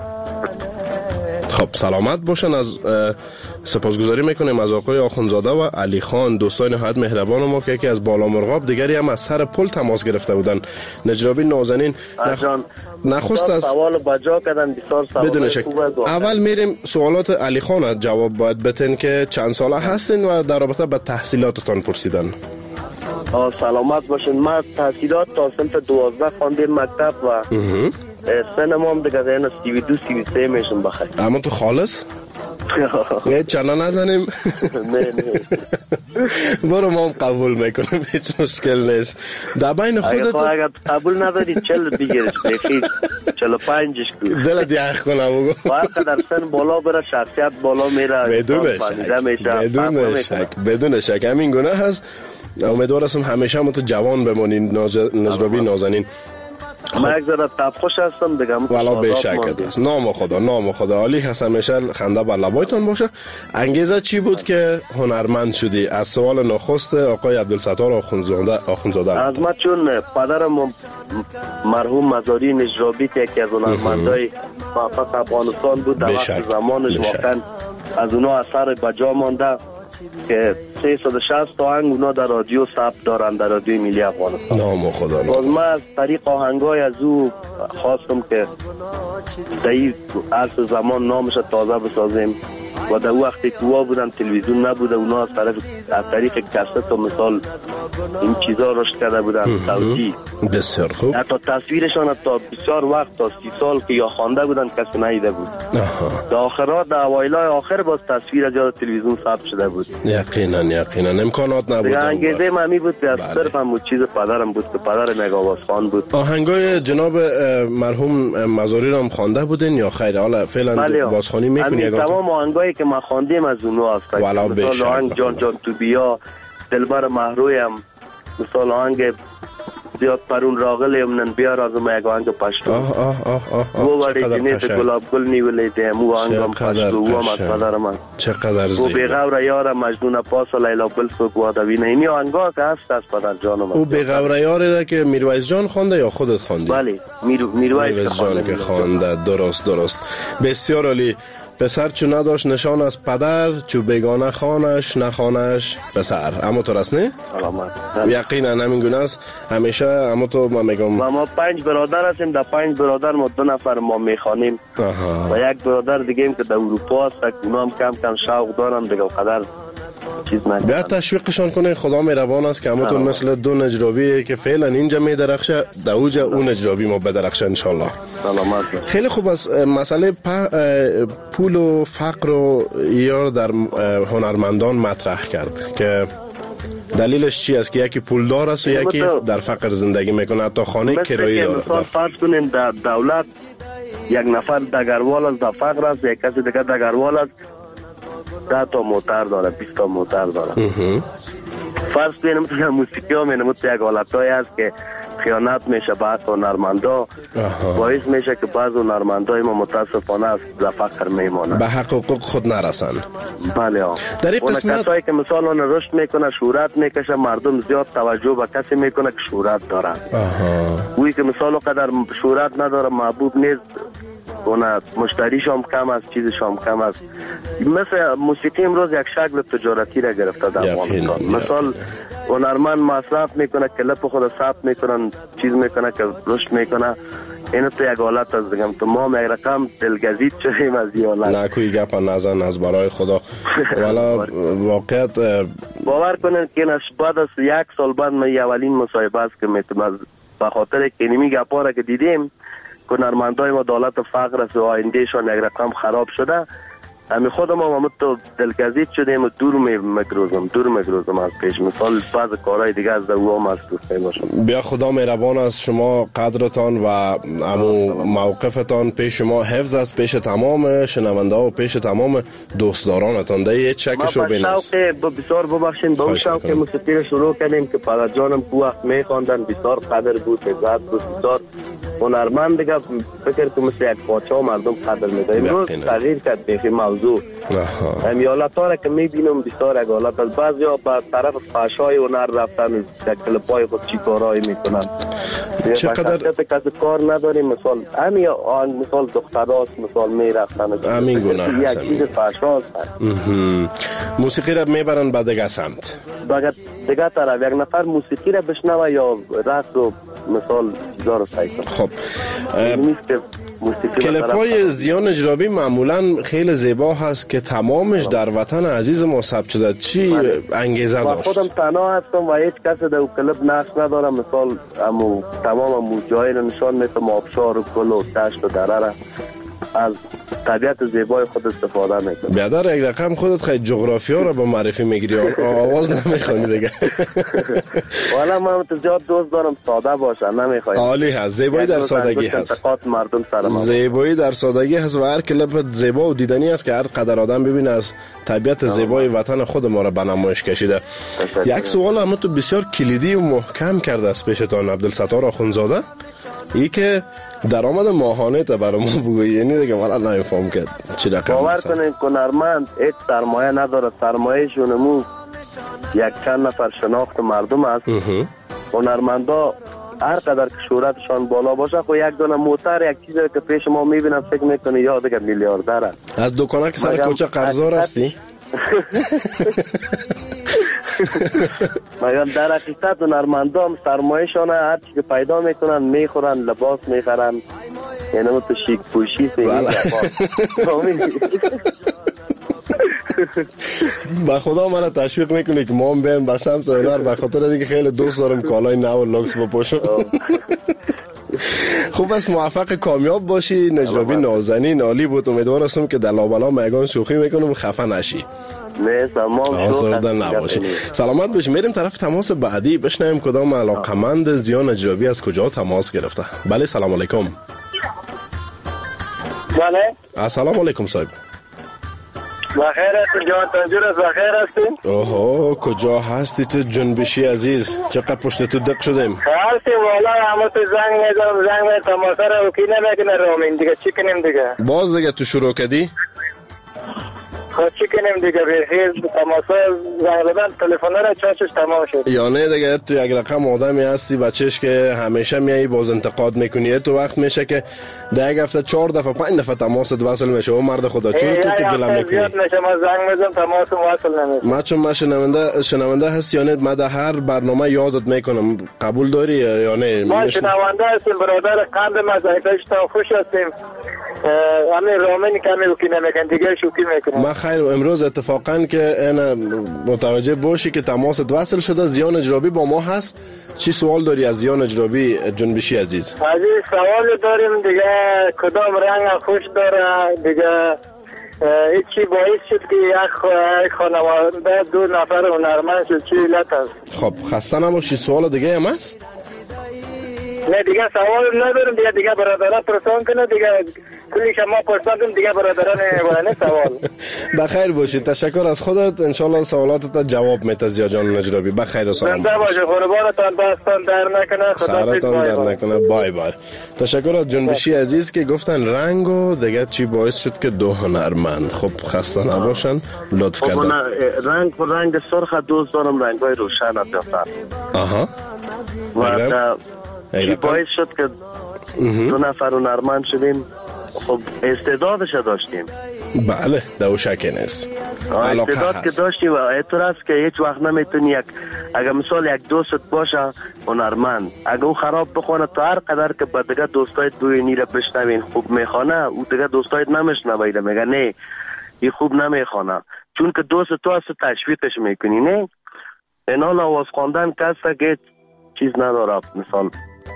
خب سلامت باشن. از سپاسگزاری میکنیم از آقای آخونزاده و علی خان، دوستان نهایت مهربان ما که یکی از بالامرغاب، دیگری هم از سر پل تماس گرفته بودن. نجرابی نازنین نخ... نخست از سوال بجا کردن، بسیار سوال بدون شک. اول میریم سوالات علی خان جواب باید بتین که چند ساله هستین و در رابطه با تحصیلاتتان پرسیدن. سلامت باشین. ما تحصیلات تا صنف دوازده خواندیم مکتب و سنم هم دیگه این سی و دو سی و سه میشم بخیر. اما تو خالص؟ یه چنا نزنیم؟ نه نه برو ما هم قبول میکنم، هیچ مشکل نیست. در بین خودت اگر قبول نداری چل بگیرش بخیر، چل و پنجش کن دلت یخ کنم بگو. باید قدر سن بالا بره، شخصیت بالا میره، بدون شک بدون شک بدون شک همین گونه هست. امیدوار هستم همیشه هم تو جوان بمونین نجرابی نازنین. من یک ذره تفخوش هستم دیگه. والا بیشکت است. نام خدا نام خدا عالی هست، همیشه خنده بر لبایتان باشه. انگیزه چی بود که هنرمند شدی؟ از سوال نخست آقای عبدالستار آخونزاده آخونزاده از ما چون پدرم مرحوم مزاری نجرابی که یکی از هنرمندای موفق افغانستان بود، در وقت زمانش واقعا از اونا اثر بجا مانده که سیصد و شصت تا آهنگ اونا در رادیو ثبت دارن، در رادیو ملی افغانستان. نام خدا. باز من از طریق آهنگای از او خواستم که در این عرص زمان نامش تازه بسازیم و در وقتی که وا بودن تلویزیون نبوده، اونا از طرف از طریق کست و مثال این چیزا رشد کرده بودن صوتی. بسیار خوب. حتی تصویرشان حتی بسیار وقت تا سی سال که یا خوانده بودن کسی ندیده بود. در آخرات در اوایلای آخر باز تصویر از یاد تلویزیون ثبت شده بود. یقینا یقینا امکانات نبود. دیگه انگیزه من بود که از طرف هم چیز پدرم بود که پدر نگاواز خان بود. آهنگای جناب مرحوم مزاری رو هم خوانده بودین یا خیر؟ حالا فعلا بازخوانی میکنی؟ تمام آهنگایی که من خواندیم از اونها هست. مثلا آهنگ جان جان تو بیا، دلبر محرویم، مثال آهنگ زیاد پرون راغل منن بیار از ما یک آهنگ پشتو. آه آه آه آه و ولی جنیت گلاب گل نیولیده مو آهنگم پشتو و مصدر من چقدر زیبا. و بغور یار مجنون پاس لیلا بلسوک و دبینه اینی آهنگا که هست از پدر جانم. او بغور یاری را که میرویس جان خوانده یا خودت خواندی؟ بله میرویس جان که خوانده. درست درست. بسیار عالی. پسر چو نداشت نشان از پدر، چو بیگانه خانش نخانش پسر. اما تو راست نه؟ یقینا همین گونه است. همیشه اما تو ما میگم ما پنج برادر هستیم، در پنج برادر ما دو نفر ما میخوانیم و یک برادر دیگه هم که در اروپا است، اونا هم کم کم شوق دارن دیگه قدر چیز نکنن. بیا تشویقشان کنه. خدا مهربان است که همتون مثل دو نجرابی که فعلا اینجا میدرخشه در اوجا اون نجرابی ما بدرخشه ان شاء الله. خیلی خوب است. مسئله پول و فقر رو یار در هنرمندان مطرح کرد که دلیلش چی است که یکی پولدار است و یکی در فقر زندگی میکنه، حتی خانه کرایی داره. مثلا فرض کنیم در دولت یک نفر دگروال است، در فقر است، یک کسی دیگه دگروال است ده تا موتر داره، بیست تا موتر داره. فرض کنیم تو موسیقی ها مینمود یک حالتایی هست که خیانت میشه بعض هنرمندا، باعث میشه که بعض هنرمندای ما متاسفانه از فقر میمانند، به حقوق خود نرسن. بله ها. در این قسمت کسایی که مثلا اون رشد میکنه، شهرت میکشه، مردم زیاد توجه به کسی میکنه که شهرت داره. وی که مثلا قدر شهرت نداره، محبوب نیست، اون مشتریش هم کم است، چیزش هم کم است. مثل موسیقی امروز یک شکل تجارتی را گرفته در افغانستان. مثلا هنرمند مصرف میکنه، کلپ خود ثبت میکنن، چیز میکنه که رشد میکنه. اینو تو یک حالت از دیگم تو ما یک رقم دلگزید شدیم از این حالت. نه کوئی گپ نزن از برای خدا. والا واقعیت باور کنن که نش بعد از یک سال بعد من اولین مصاحبه است که میتونم به خاطر که اینمی گپا را که دیدیم که هنرمندای ما دولت فقر است و آیندهشان یک رقم خراب شده، همین خودم هم همون تو دلگزید شدیم و دور میگروزم دور میگروزم از پیش. مثال بعض کارهای دیگه از او هم مصروف میباشم. بیا خدا مهربان از شما، قدرتان و امو موقفتان پیش شما حفظ است، پیش تمام شنونده ها و پیش تمام دوستدارانتان. ده یه چکش رو بین است. ما بسیار ببخشین با اون شوق که موسیقی رو شروع کردیم که پدر جانم تو وقت میخواندن، بسیار قدر بود، عزت بود، بسیار هنرمند دیگه فکر که مثل یک پاچه مردم قدر میده. امروز تغییر کرد بیخی موضوع. امیالت ها را که میبینم بسیار اگالت از بعضی ها به طرف فحشای هنر رفتن، در کلپای خود چی کارهایی میکنن. چقدر کسی کار نداریم، مثال همی آن مثال دختراست مثال میرفتن همین گونه یک چیز فحشاست. موسیقی را میبرن به دیگه سمت، به دیگه طرف یک نفر موسیقی را بشنوه یا رقص و مثال چیزا رو سعی کنه. خب کلپای زیان اجرابی معمولا خیلی زیبا هست که تمامش در وطن عزیز ما ثبت شده. چی انگیزه داشت؟ خودم تنها هستم و هیچ کس در کلپ نقش ندارم. مثال امو تمام امو جایی رو نشان میتم، آبشار و گل و دشت و دره را از طبیعت زیبای خود استفاده میکنم. بیادر یک رقم خودت خیلی جغرافیا رو به معرفی میگیری، آواز نمیخوانی دیگه. والا من تو زیاد دوست دارم ساده باشه، نمیخوام. عالی هست، زیبایی در سادگی هست. مردم سر زیبایی در سادگی هست و هر کلپ زیبا و دیدنی است که هر قدر آدم ببینه از طبیعت زیبای وطن خود ما را به نمایش کشیده. یک سوال هم تو بسیار کلیدی و محکم کرده است پیشتان عبدالستار آخوندزاده، ای که درآمد ماهانه تا برای ما بگویی. یعنی دیگه والا نمیفهم که چی رقم. باور کنین هنرمند هیچ سرمایه نداره، سرمایه‌شون یک چند نفر شناخت مردم است. هنرمندا هر قدر که شهرتشان بالا باشه خو یک دونه موتر یک چیزی که پیش ما میبینم فکر میکنه یا دیگه میلیاردر است. از دکانه که سر کوچه قرضدار هستی؟ مگر در حقیقت هنرمندان سرمایه‌شان هر چی که پیدا میکنن میخورن، لباس میخرن، یعنی تو شیک پوشی سیمی با خدا مرا تشویق میکنه که ما هم بیم به سمت هنر، به خاطر دیگه خیلی دوست دارم کالای نو و لوکس بپوشم. خوب است، موفق کامیاب باشی. نجرابی نازنین عالی بود. امیدوار هستم که در لابلا میگان شوخی میکنم خفه نشی. نه تمام شد نباشی. سلامت باشی. میریم طرف تماس بعدی بشنویم کدام علاقمند زیا نجرابی از کجا تماس گرفته. بله سلام علیکم. بله السلام علیکم صاحب. بخیر هستی جان تنجور است؟ بخیر هستی؟ اوه کجا هستی تو جنبشی عزیز؟ چقدر پشت تو دق شدیم؟ هستی والا همه تو زنگ میزم زنگ میزم تماسه رو کی نمیکنه رامین دیگه چی کنیم دیگه؟ باز دیگه تو شروع کردی؟ خب چی کنیم دیگه بخیر تماسه غالبا تلفن را چاشش تمام شد. یا نه دیگه تو یک رقم آدمی هستی بچهش که همیشه میای باز انتقاد میکنی. تو وقت میشه که در یک هفته چهار دفعه پنج دفعه تماست وصل میشه. او مرد خدا چرا تو تو گله میکنی؟ زیاد میشه ما زنگ میزم تماس وصل نمیشه. ما چون ما شنونده شنونده هستی یا نه؟ ما در هر برنامه یادت میکنم. قبول داری یا نه؟ ما شنونده هستیم برادر قند ما زایدش تا خوش هستیم. همین رامین کمی وکی نمیکن دیگه شوکی میکنم. ما خیر امروز اتفاقا که انا متوجه باشی که تماست وصل شده. زیا نجرابی با ما هست. چی سوال داری از زیا نجرابی جنبشی عزیز؟ عزیز سوال داریم دیگه کدام رنگ خوش داره دیگه چی باعث شد که یک خانواده دو نفر هنرمند شد چی علت است؟ خب خسته نباشی. سوال دیگه هم هست؟ نه دیگه سوال ندارم دیگه دیگه برادران پرسان کنه دیگه کلی شما پرسان کنم دیگه برادران نه سوال. بخیر باشی. تشکر از خودت. انشالله سوالاتت جواب میده زیا جان نجرابی. بخیر و سلام. زنده باشه. قربانتان دستان در نکنه. خدا در نکنه. بای بای. تشکر از جنبشی عزیز که گفتن رنگ و دیگه چی باعث شد که دو هنرمند. خب خسته نباشن. لطف کردن. رنگ و رنگ سرخ دوست دارم رنگای روشن افزار. آها. و چی باعث شد که دو نفر هنرمند شدیم؟ خب استعدادش داشتیم. بله دو شکی نیست. استعداد که داشتیم و اعتراض که هیچ وقت نمیتونی یک اگر مثال یک دوست باشه هنرمند اگر او خراب بخونه تو هر قدر که با دیگه دوستای دوی نیره بشنوین خوب میخونه او دیگه دوستایت نمیشنویده میگه نه این خوب نمیخونه چون که دوست تو هست تشویقش میکنی. نه این حال آواز خواندن کسا که چیز نداره مثال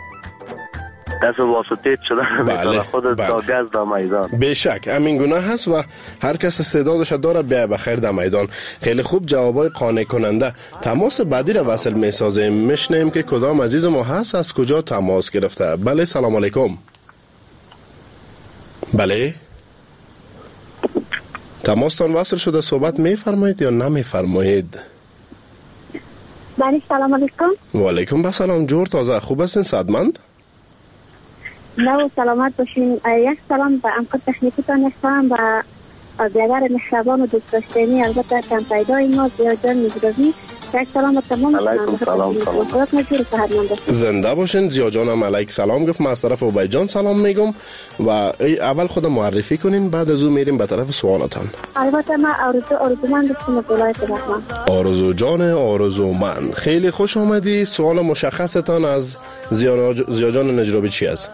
دست واسطه شدن میتونه خودت دا گز دا میدان. بیشک همین گناه هست و هر کس استعدادش داره بیا بخیر در میدان. خیلی خوب جوابای قانع کننده. تماس بعدی را وصل میسازیم. میشنیم که کدام عزیز ما هست از کجا تماس گرفته. بله سلام علیکم. بله تماستان وصل شده. صحبت میفرمایید یا نمیفرمایید؟ بله سلام علیکم. و علیکم السلام. جور تازه خوب هستین صدمند؟ نه سلامت باشین. یک سلام به امکان تکنیکتان، یک سلام به بیادر مهربان و دوست داشتنی البته کم پیدای ما زیا جان نجرابی. یک سلام به تمام علیکم سلام زنده باشین. زیا جانم علیک سلام گفت. ما از طرف عبید جان سلام میگم و اول خود معرفی کنین بعد از اون میریم به طرف سوالاتان. البته ما آرزو آرزومند هستم از ولایت بهمان. آرزو جان آرزومند خیلی خوش آمدی. سوال مشخصتان از زیا جان نجرابی چی است؟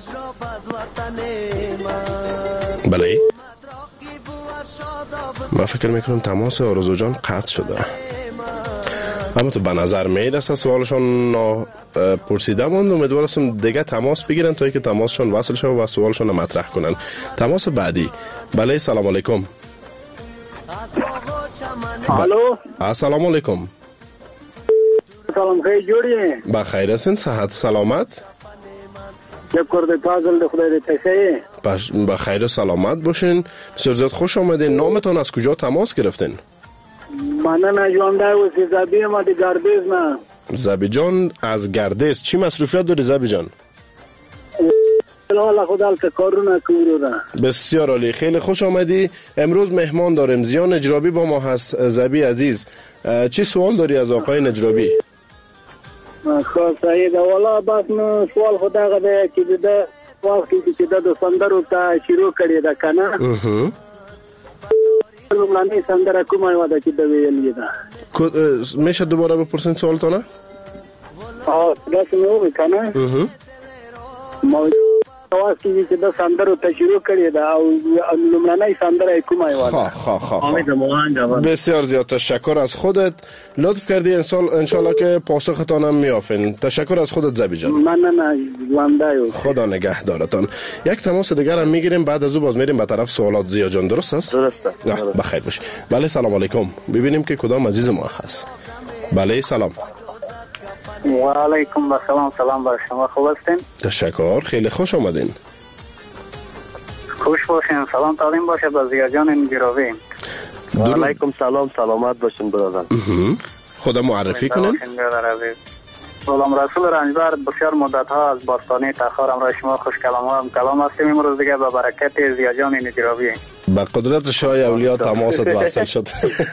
بله من فکر میکنم تماس آرزو جان قطع شده اما تو به نظر میرسه سوالشان پرسیده موند. امیدوار هستم دیگه تماس بگیرن تا اینکه تماسشان وصل شد و سوالشان مطرح کنن. تماس بعدی. بله سلام علیکم. الو السلام علیکم. سلام خیلی جوری بخیر هستین؟ صحت سلامت؟ یک کرده فاضل ده خدای تشهی باش بخیر و سلامت باشین. بسیار زیاد خوش آمدین. نامتان از کجا تماس گرفتین؟ من نجوانده و زبی ما دی گردیز نه. زبی جان از گردیز. چی مصروفیت داری زبی جان؟ الله خدا کارو نکورو. بسیار عالی. خیلی خوش آمدی. امروز مهمان داریم. زیا نجرابی با ما هست. زبی عزیز چی سوال داری از آقای نجرابی؟ خب سعید والا بس نو سوال خدا غده چې د وخت کې چې د سندرو ته شروع کړی دا کنه لومړنۍ سندره کومه یوه ده چې د ویلې ده؟ میشه دوباره بپرسین سوالتانه؟ آه داسې مې وویل که نه ما تواس کې چې د سندرو تشریح کړې ده او لومړنۍ سندره کومه یوه ده؟ خواه خواه بسیار زیاد تشکر از خودت، لطف کردی انشالله که پاسختان هم میافین. تشکر از خودت زبی جان. من نه نه زنده خدا نگه دارتان. یک تماس دیگر هم میگیریم، بعد از او باز میریم به طرف سوالات. زیا جان درست است؟ درسته. بخیر باش. بله سلام علیکم، ببینیم که کدام عزیز ما هست. بله سلام. و علیکم السلام. سلام بر شما، خوب هستین؟ تشکر، خیلی خوش آمدین. خوش باشین. سلام تعلیم باشه به زیا جان انگیراوی. و علیکم سلام، سلامت باشین برادر. خدا معرفی کنین. غلام رسول رنجبر، بسیار مدت ها از باستانی تخار امروز شما خوش کلام ها کلام هستیم. امروز دیگه به برکت زیا جان انگیراوی با قدرت شاه اولیاء تماست وصل شد.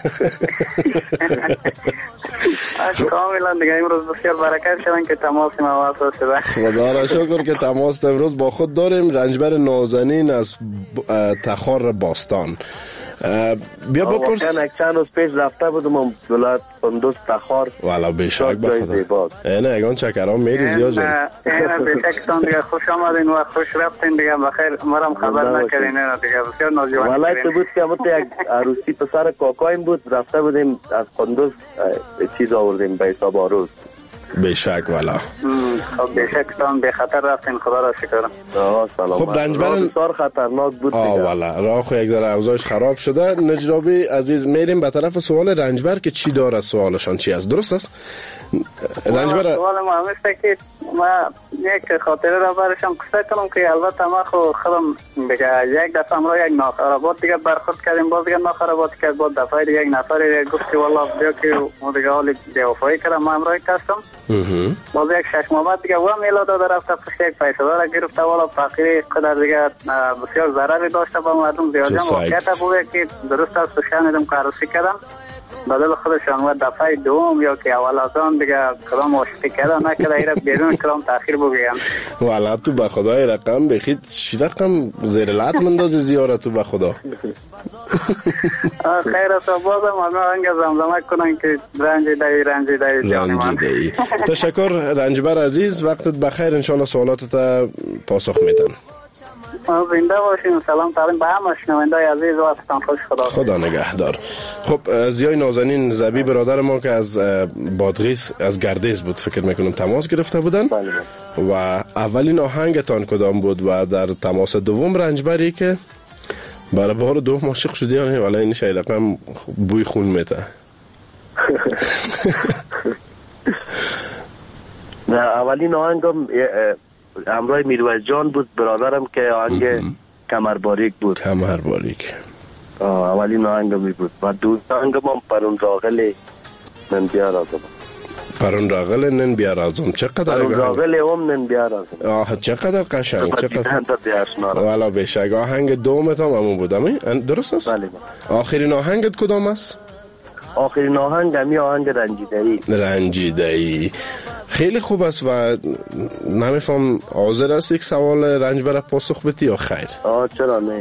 کاملا دیگه امروز بسیار برکت شدن که تماس ما وصل شده. خدا را شکر که تماس امروز با خود داریم. رنجبر نازنین از تخار باستان. بیا بپرس. یک چند روز پیش رفته بودم ولایت قندوز تخار. والا بیشک بخدا. اینه اگان چکرام میری زیا جان. اینه بیشکتان دیگه خوش آمدین و خوش رفتین دیگه. بخیر مرم خبر نکردین. اینه دیگه بسیار ناجوانی. ولایت بود که همون یک عروسی پسر کاکایم بود، رفته بودیم از قندوز چیز آوردیم به حساب آروز. بیشک والا. خب بیشکتان به خطر رفتین، خدا را شکر. سلام. خب رنجبر بسیار خطرناک بود. آه والا راه خو یک ذره اوضاعش خراب شده. نجرابی عزیز میریم به طرف سوال رنجبر که چی داره، سوالشان چی است، درست است؟ رنجبر سوال ما همیشه که ما یک خاطره را برشم قصه کنم که البته ما خو خودم دیگه یک دفعه امروز یک ناخرابات دیگه برخورد کردیم، باز دیگه ناخرابات کرد، بعد دفعه دیگه یک نفر گفت که والله بیا که ما دیگه حال بی‌وفایی کردم. ما امروز کستم باز یک شش ماه بعد دیگه و میلا داده رفته پشت یک پیسه داره گرفته. والا فقیری قدر دیگه بسیار ضرری داشته با مردم. زیاد جان واقعیت بوده که درست است شنیدم که عروسی کردم بدل خودشان و دفعه دوم یا که اول از آن دیگه کلام عاشقی کردن نکرده ایره بیرون کلام تاخیر بگویم. والا تو به خدای رقم بخید چی رقم زیر لعت مندازی زیارت تو به خدا. خیر است بازم همه هنگ زمزمه کنن که رنجی دهی رنجی دهی جانی من. تشکر رنجبر عزیز، وقتت بخیر. انشالله سوالاتت پاسخ میدن. زنده باشین. سلام تعلیم به همه شنونده عزیز و وقتتان خوش. خدا خدا نگهدار. خب زیای نازنین زبی برادر ما که از بادغیس از گردیز بود فکر میکنم تماس گرفته بودن. و اولین آهنگتان کدام بود و در تماس دوم رنجبری که برای بار دوم عاشق شدی آنه ولی این شای رقم بوی خون میته. نه اولین آهنگم همراه میرویس جان بود برادرم که آهنگ کمرباریک بود. کمرباریک اولین آهنگم بود و دوست آهنگم هم پرون راغل نن بیا رازم. پرون راغل نن بیا رازم چقدر پرون راغل هم نن بیا رازم. آه چقدر قشنگ چقدر. والا بیشک آهنگ دومت هم همون بود امی درست است؟ بله. آخرین آهنگت کدام است؟ آخرین آهنگ همی آهنگ رنجیده‌ای. رنجیده‌ای خیلی خوب است و نمیفهم حاضر است یک سوال رنجبر پاسخ بدی یا خیر؟ آه چرا نه.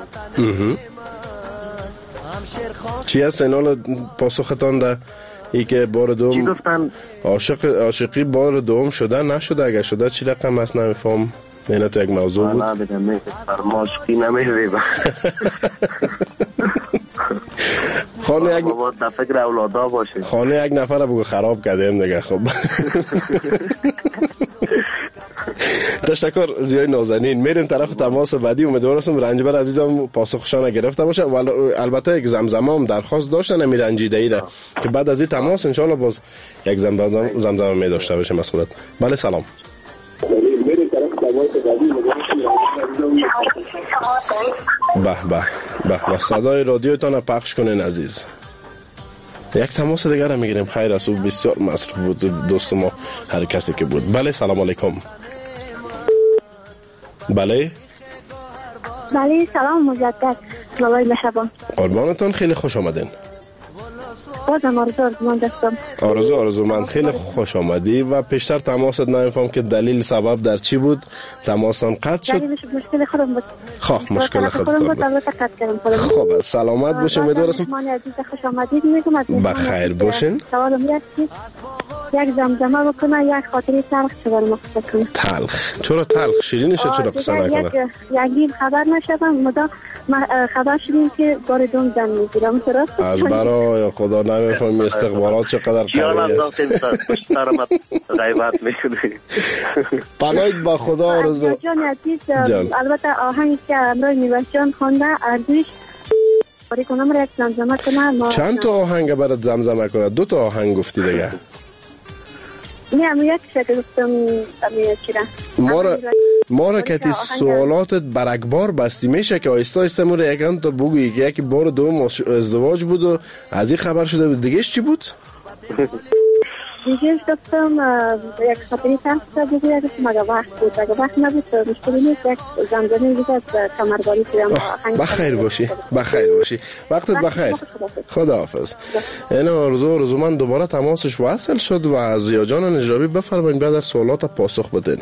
چی است اینال پاسختان ده ای که بار دوم چی گفتن؟ عاشق عاشقی بار دوم شده نشده؟ اگر شده چی رقم است نمیفهم. اینا تو یک موضوع بود. نه بدم نه فرماشکی نمی‌ریبم. خانه یک بابا فکر اولادا باشه. خانه یک نفر بگو خراب کردیم دیگه. خب تشکر زیای نازنین. میریم طرف تماس بعدی. امیدوارم رنجبر عزیزم پاسخشان گرفته باشه و البته یک زمزمه هم درخواست داشتن امی رنجیده‌ای را که بعد از این تماس ان شاء الله باز یک زمزمه زمزمه می داشته باشه مسئولت. بله سلام. به به به به صدای رادیوتان پخش کنین عزیز. یک تماس دیگر میگیریم. خیر است و بسیار مصروف بود دوست ما هر کسی که بود. بله سلام علیکم. بله بله سلام مجدد. والله مهربان. قربانتان خیلی خوش آمدین. بازم آرزو آرزومند هستم. آرزو آرزومند خیلی خوش آمدی و پیشتر تماست نمیفهم که دلیل سبب در چی بود تماسان قطع شد؟ دلیلش مشکل خودم بود. خواه مشکل خودم بود. البته قطع کردم. خب سلامت باشین میدونستم. مهمان عزیز خوش آمدید میگم از بخیر باشین. سوالم میاد که یک زمزمه بکنه یک خاطره تلخ چه برام بکنه. تلخ چرا تلخ شیرینش چرا قصه نکنه؟ یک خبر نشدم مدا خبر شدیم که بار دوم زن میگیرم درست از برای خدا نمیفهمی استخبارات چقدر قوی است. غیبت میکنی پناهید با خدا آرزو جان عزیز. البته آهنگی که امروز میوش جان خوانده ارزش باری کنم را یک زمزمه کنم. چند تا آهنگ برات زمزمه کنه؟ دو تا آهنگ گفتی دیگه. نه اما یک شکل گفتم امیه چیره ما را ما را کتی سوالاتت برکبار بستی میشه که آیسته آیسته مورا یکم تا بگویی که یکی بار دوم ازدواج بود و از این خبر شده بود. دیگهش چی بود؟ دیگهش گفتم یک خاطری تنست بگوید که مگه وقت بود اگه وقت نبود مشکلی نیست یک زمزمه دیگه از کمرباری کنم. بخیر باشی بخیر باشی وقتت بخیر خداحافظ. این آرزو آرزو من دوباره تماسش وصل شد و از زیا جان نجرابی بفرمایید بعد در سوالات پاسخ بدین.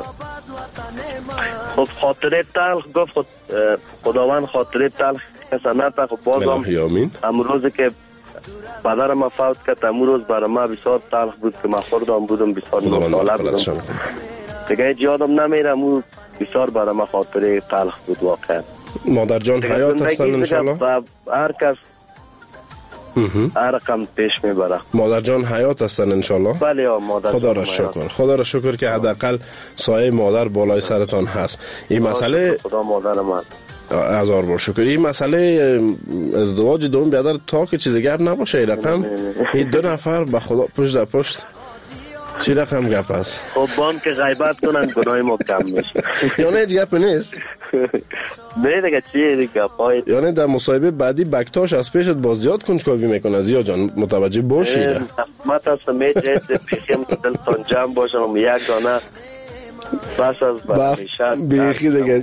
خب خاطره تلخ گفت خود خداوند خاطره تلخ کسا نتا. خب بازم امروز که پدرم ما فوت کرد امروز برای ما بسیار تلخ بود که من خوردم بودم بسیار ناخالت بودم دیگه هیچ یادم نمیرم او بسیار برای ما خاطره تلخ بود واقعا. مادر جان حیات هستن انشالله؟ هر کس هر رقم پیش میبره. مادر جان حیات هستن انشالله؟ بله مادر خدا را شکر خدا را شکر که حداقل سایه مادر بالای سرتان هست. این مسئله خدا مادرم هست. هزار بار شکر. این مسئله ازدواج دوم بیادر تا که چیز گپ نباشه این رقم این دو نفر به خدا پشت در پشت چی رقم گپ هست؟ خب بان که غیبت کنن گناه ما کم میشه. یعنی هیچ گپ نیست؟ نه دیگه چیه دیگه گپ های یعنی در مصاحبه بعدی بکتاش از پیشت باز زیاد کنجکاوی میکنه. زیا جان متوجه باشید. زحمت است میجه پیخیم که دلتان جمع باشم یک دانه بس از برمیشن بیخی دیگه.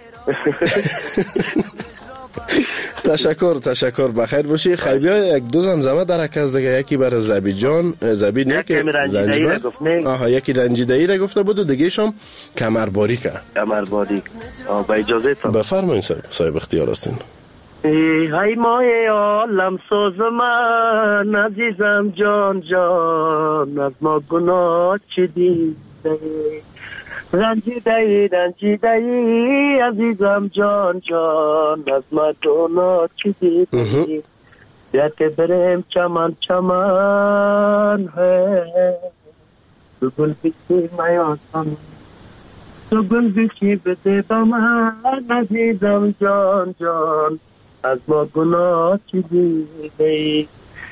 تشکر تشکر بخیر باشی. خیبیا یک دو زمزمه در از دیگه یکی برای زبی جان زبی نه که رنجبر آها یکی رنجیده‌ای را گفته بود و دیگه شم کمرباری که کمرباری با اجازه تا بفرمایید صاحب اختیار هستین. ای های مای عالم ساز من عزیزم جان جان از ما گناه چی دیده رنجیده ای رنجیده ای عزیزم جان جان از ما گناه چی دیده یا که بریم چمن چمن ہے تو گل بیشی میاسم تو گل بیشی بده با من عزیزم جان جان از ما گناه چی دیده ای.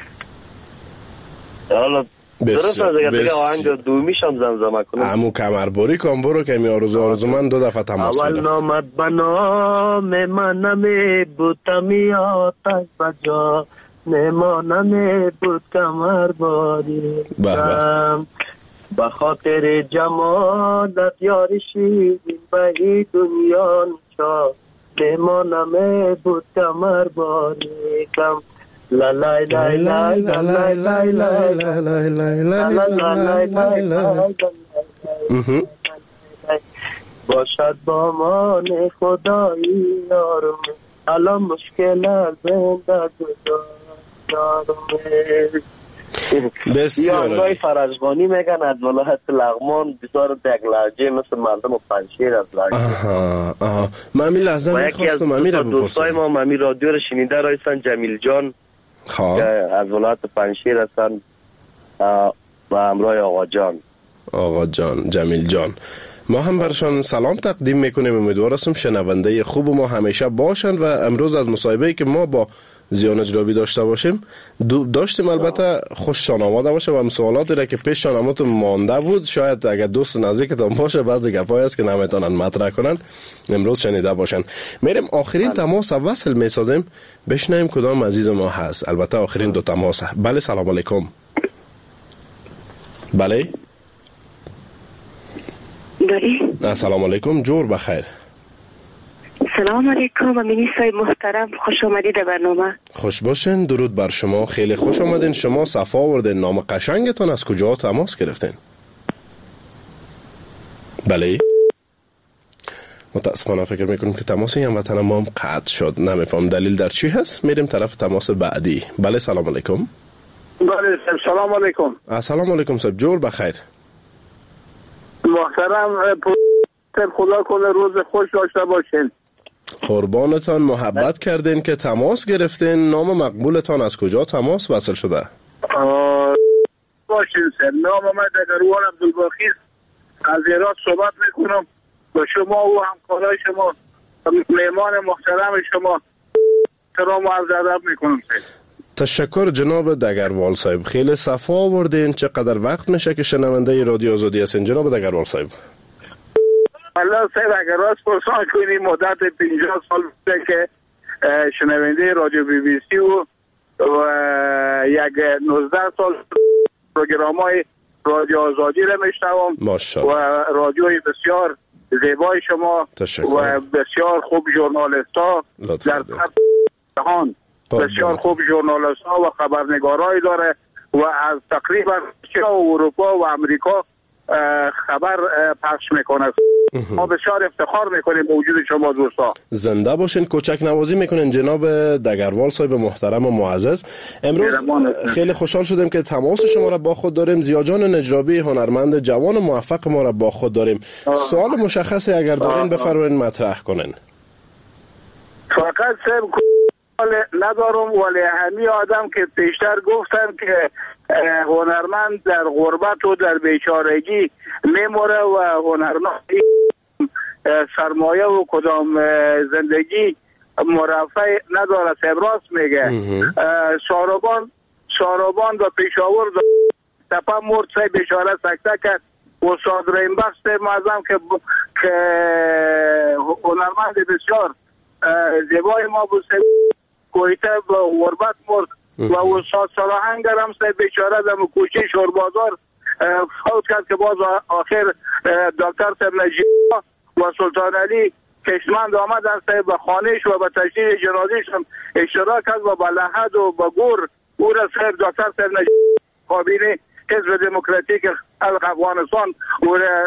حالا درست از اگر دیگه آهنگ دومیش هم زمزمه کنم. امو کمرباری کن برو که می آرزو آرزو من دو دفعه تماس اول نامد بنام من نمی بود تمی آتش بجا نما نمی بود کمرباری به خاطر جمالت یاری شیرین به ای دنیا نشا نما نمی بود کمرباری کم لا لا لا لا لا لا لا لا لا لا باشد با مان خدایی یارم الان مشکل از زندگی یارم. بسیار عالی. فرجبانی میگن از ولایت لغمان بسیار یک لهجه مثل مردم پنجشیر از لهجه. آها آها من می لحظه میخواستم امیر رو بپرسم. دوستای ما امیر رادیو رو شنیده رایستن جمیل جان که از ولایت پنجشیر هستن و همراه آقا جان آقا جان جمیل جان ما هم برشان سلام تقدیم میکنیم. امیدوار هستم شنونده خوب ما همیشه باشند و امروز از مصاحبه‌ای که ما با زیا نجرابی داشته باشیم داشتیم البته خوششان آماده باشه و هم سوالاتی را که پیش شانماتون مانده بود شاید اگر دوست نزدیکتان باشه بعضی گپایی است که نمیتونن مطرح کنن امروز شنیده باشن. میریم آخرین تماس وصل میسازیم بشنویم کدام عزیز ما هست. البته آخرین دو تماس. بله سلام علیکم. بله بله سلام علیکم جور بخیر. سلام علیکم امینی صاحب محترم، خوش آمدید در برنامه. خوش باشین. درود بر شما. خیلی خوش آمدین. شما صفا آوردین. نام قشنگتون از کجا تماس گرفتین؟ بله. متاسفانه فکر میکنم که تماسی هموطن ما هم قطع شد. نمیفهم دلیل در چی هست. میریم طرف تماس بعدی. بله سلام علیکم. بله سلام علیکم. سلام علیکم صاحب، جور بخیر. محترم خدا کنه روز خوش داشته باشین. قربانتان، محبت کردین که تماس گرفتین. نام مقبولتان از کجا تماس وصل شده؟ باشین سر. نام من دگروان عبدالباقی از ایران صحبت میکنم با شما و همکارای شما، مهمان محترم شما احترام و عرض ادب میکنم سر. تشکر جناب دگروال صاحب، خیلی صفا آوردین. چقدر وقت میشه که شنونده رادیو آزادی هستین جناب دگروال صاحب؟ الله صاحب اگر راست پرسان کنی مدت پنجاه سال بوده که شنونده رادیو بی بی سی و, و یک نوزده سال پروگرام های رادیو آزادی را میشنوم و رادیوی بسیار زیبای شما تشکر. و بسیار خوب ژورنالیست ها در جهان، بسیار خوب ژورنالیست ها و خبرنگارای داره و از تقریبا اروپا و امریکا خبر پخش میکنه. ما بسیار افتخار میکنیم به وجود شما دوستا. زنده باشین. کوچک نوازی میکنین جناب دگروال صاحب محترم و معزز. امروز خیلی خوشحال شدیم که تماس شما را با خود داریم. زیاجان نجرابی هنرمند جوان و موفق ما را با خود داریم. سوال مشخصی اگر دارین بفرمایید مطرح کنین. فقط سب ندارم، ولی همین آدم که پیشتر گفتن که هنرمند در غربت و در بیچارگی میموره و هنرمند سرمایه و کدام زندگی مرفع نداره. سبراس میگه ساربان ساربان و پیشاور تپا مرد سای بیچاره سکته کرد. استاد رحیم بخش معظم که که هنرمند بسیار زیبای ما بود کویته و غربت مرد و استاد صلاحنگر هم سه بیچاره در کوچه شوربازار فوت کرد که باز آخر دکتر صاحب نجیب و سلطان علی کشمند آمدن سه به خانهش و به تجدید جنازیش هم اشتراک کرد و به لحد و به گور او را سه دکتر صاحب نجیب کابینه حزب دموکراتیک خلق افغانستان او را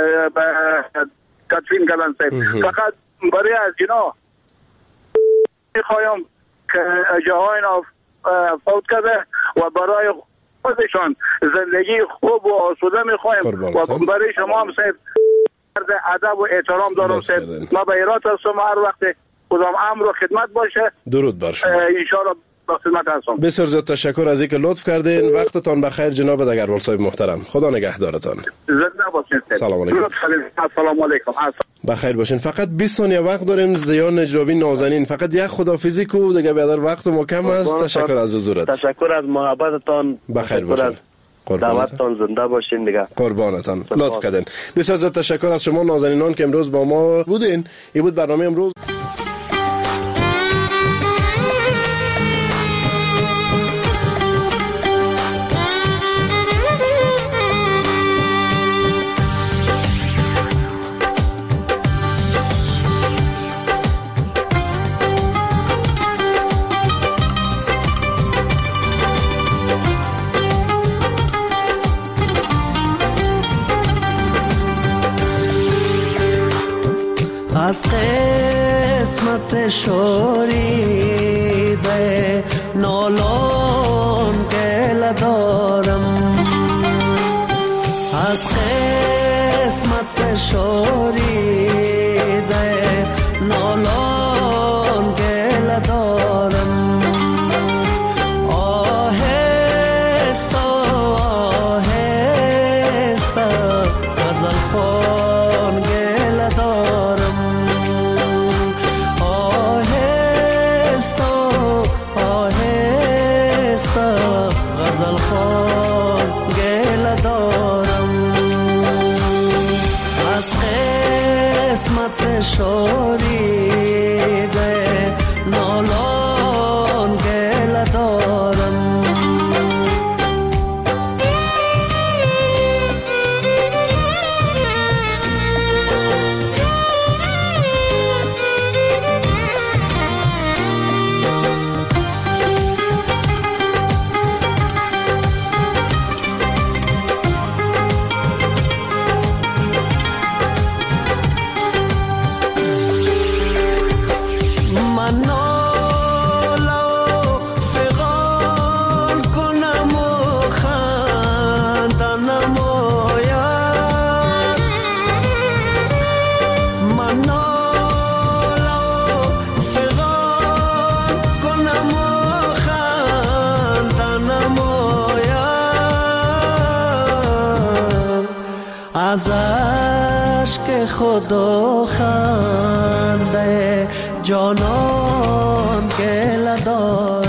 تدفین کردن سه. فقط برای از اینا میخوایم که جهان فوت کرده و برای خودشان زندگی خوب و آسوده میخوایم و برای شما هم صاحب ادب و احترام دارم صاحب. ما به ایراد هستم هر وقت کدام امر و خدمت باشه. درود بر شما. انشاءالله خدمت هستم. بسیار زیاد تشکر از اینکه لطف کردین. وقتتان بخیر جناب دگروال صاحب محترم. خدا نگهدارتان. زنده باشین. سلام علیکم. سلام علیکم. بخیر باشین. فقط بیست ثانیه وقت داریم. زیان نجرابی نازنین فقط یک خدافیزی کو دیگه بیادر وقت ما کم است. تشکر از حضورت. تشکر از محبتتان. بخیر باشین. دعوتتان زنده باشین دیگه. قربانتان. لطف کردین. بسیار زیاد تشکر از شما نازنینان که امروز با ما بودین. این بود برنامه امروز. از قسمت شوریده نالان گل دارم، از قسمت شوریده نالان گل دارم. آهسته آهسته غزل خوان گل دارم، غزل خوان گل دارم. از قسمت شوریده نالان گل دارم. از عشق خود و خنده جانان که لدار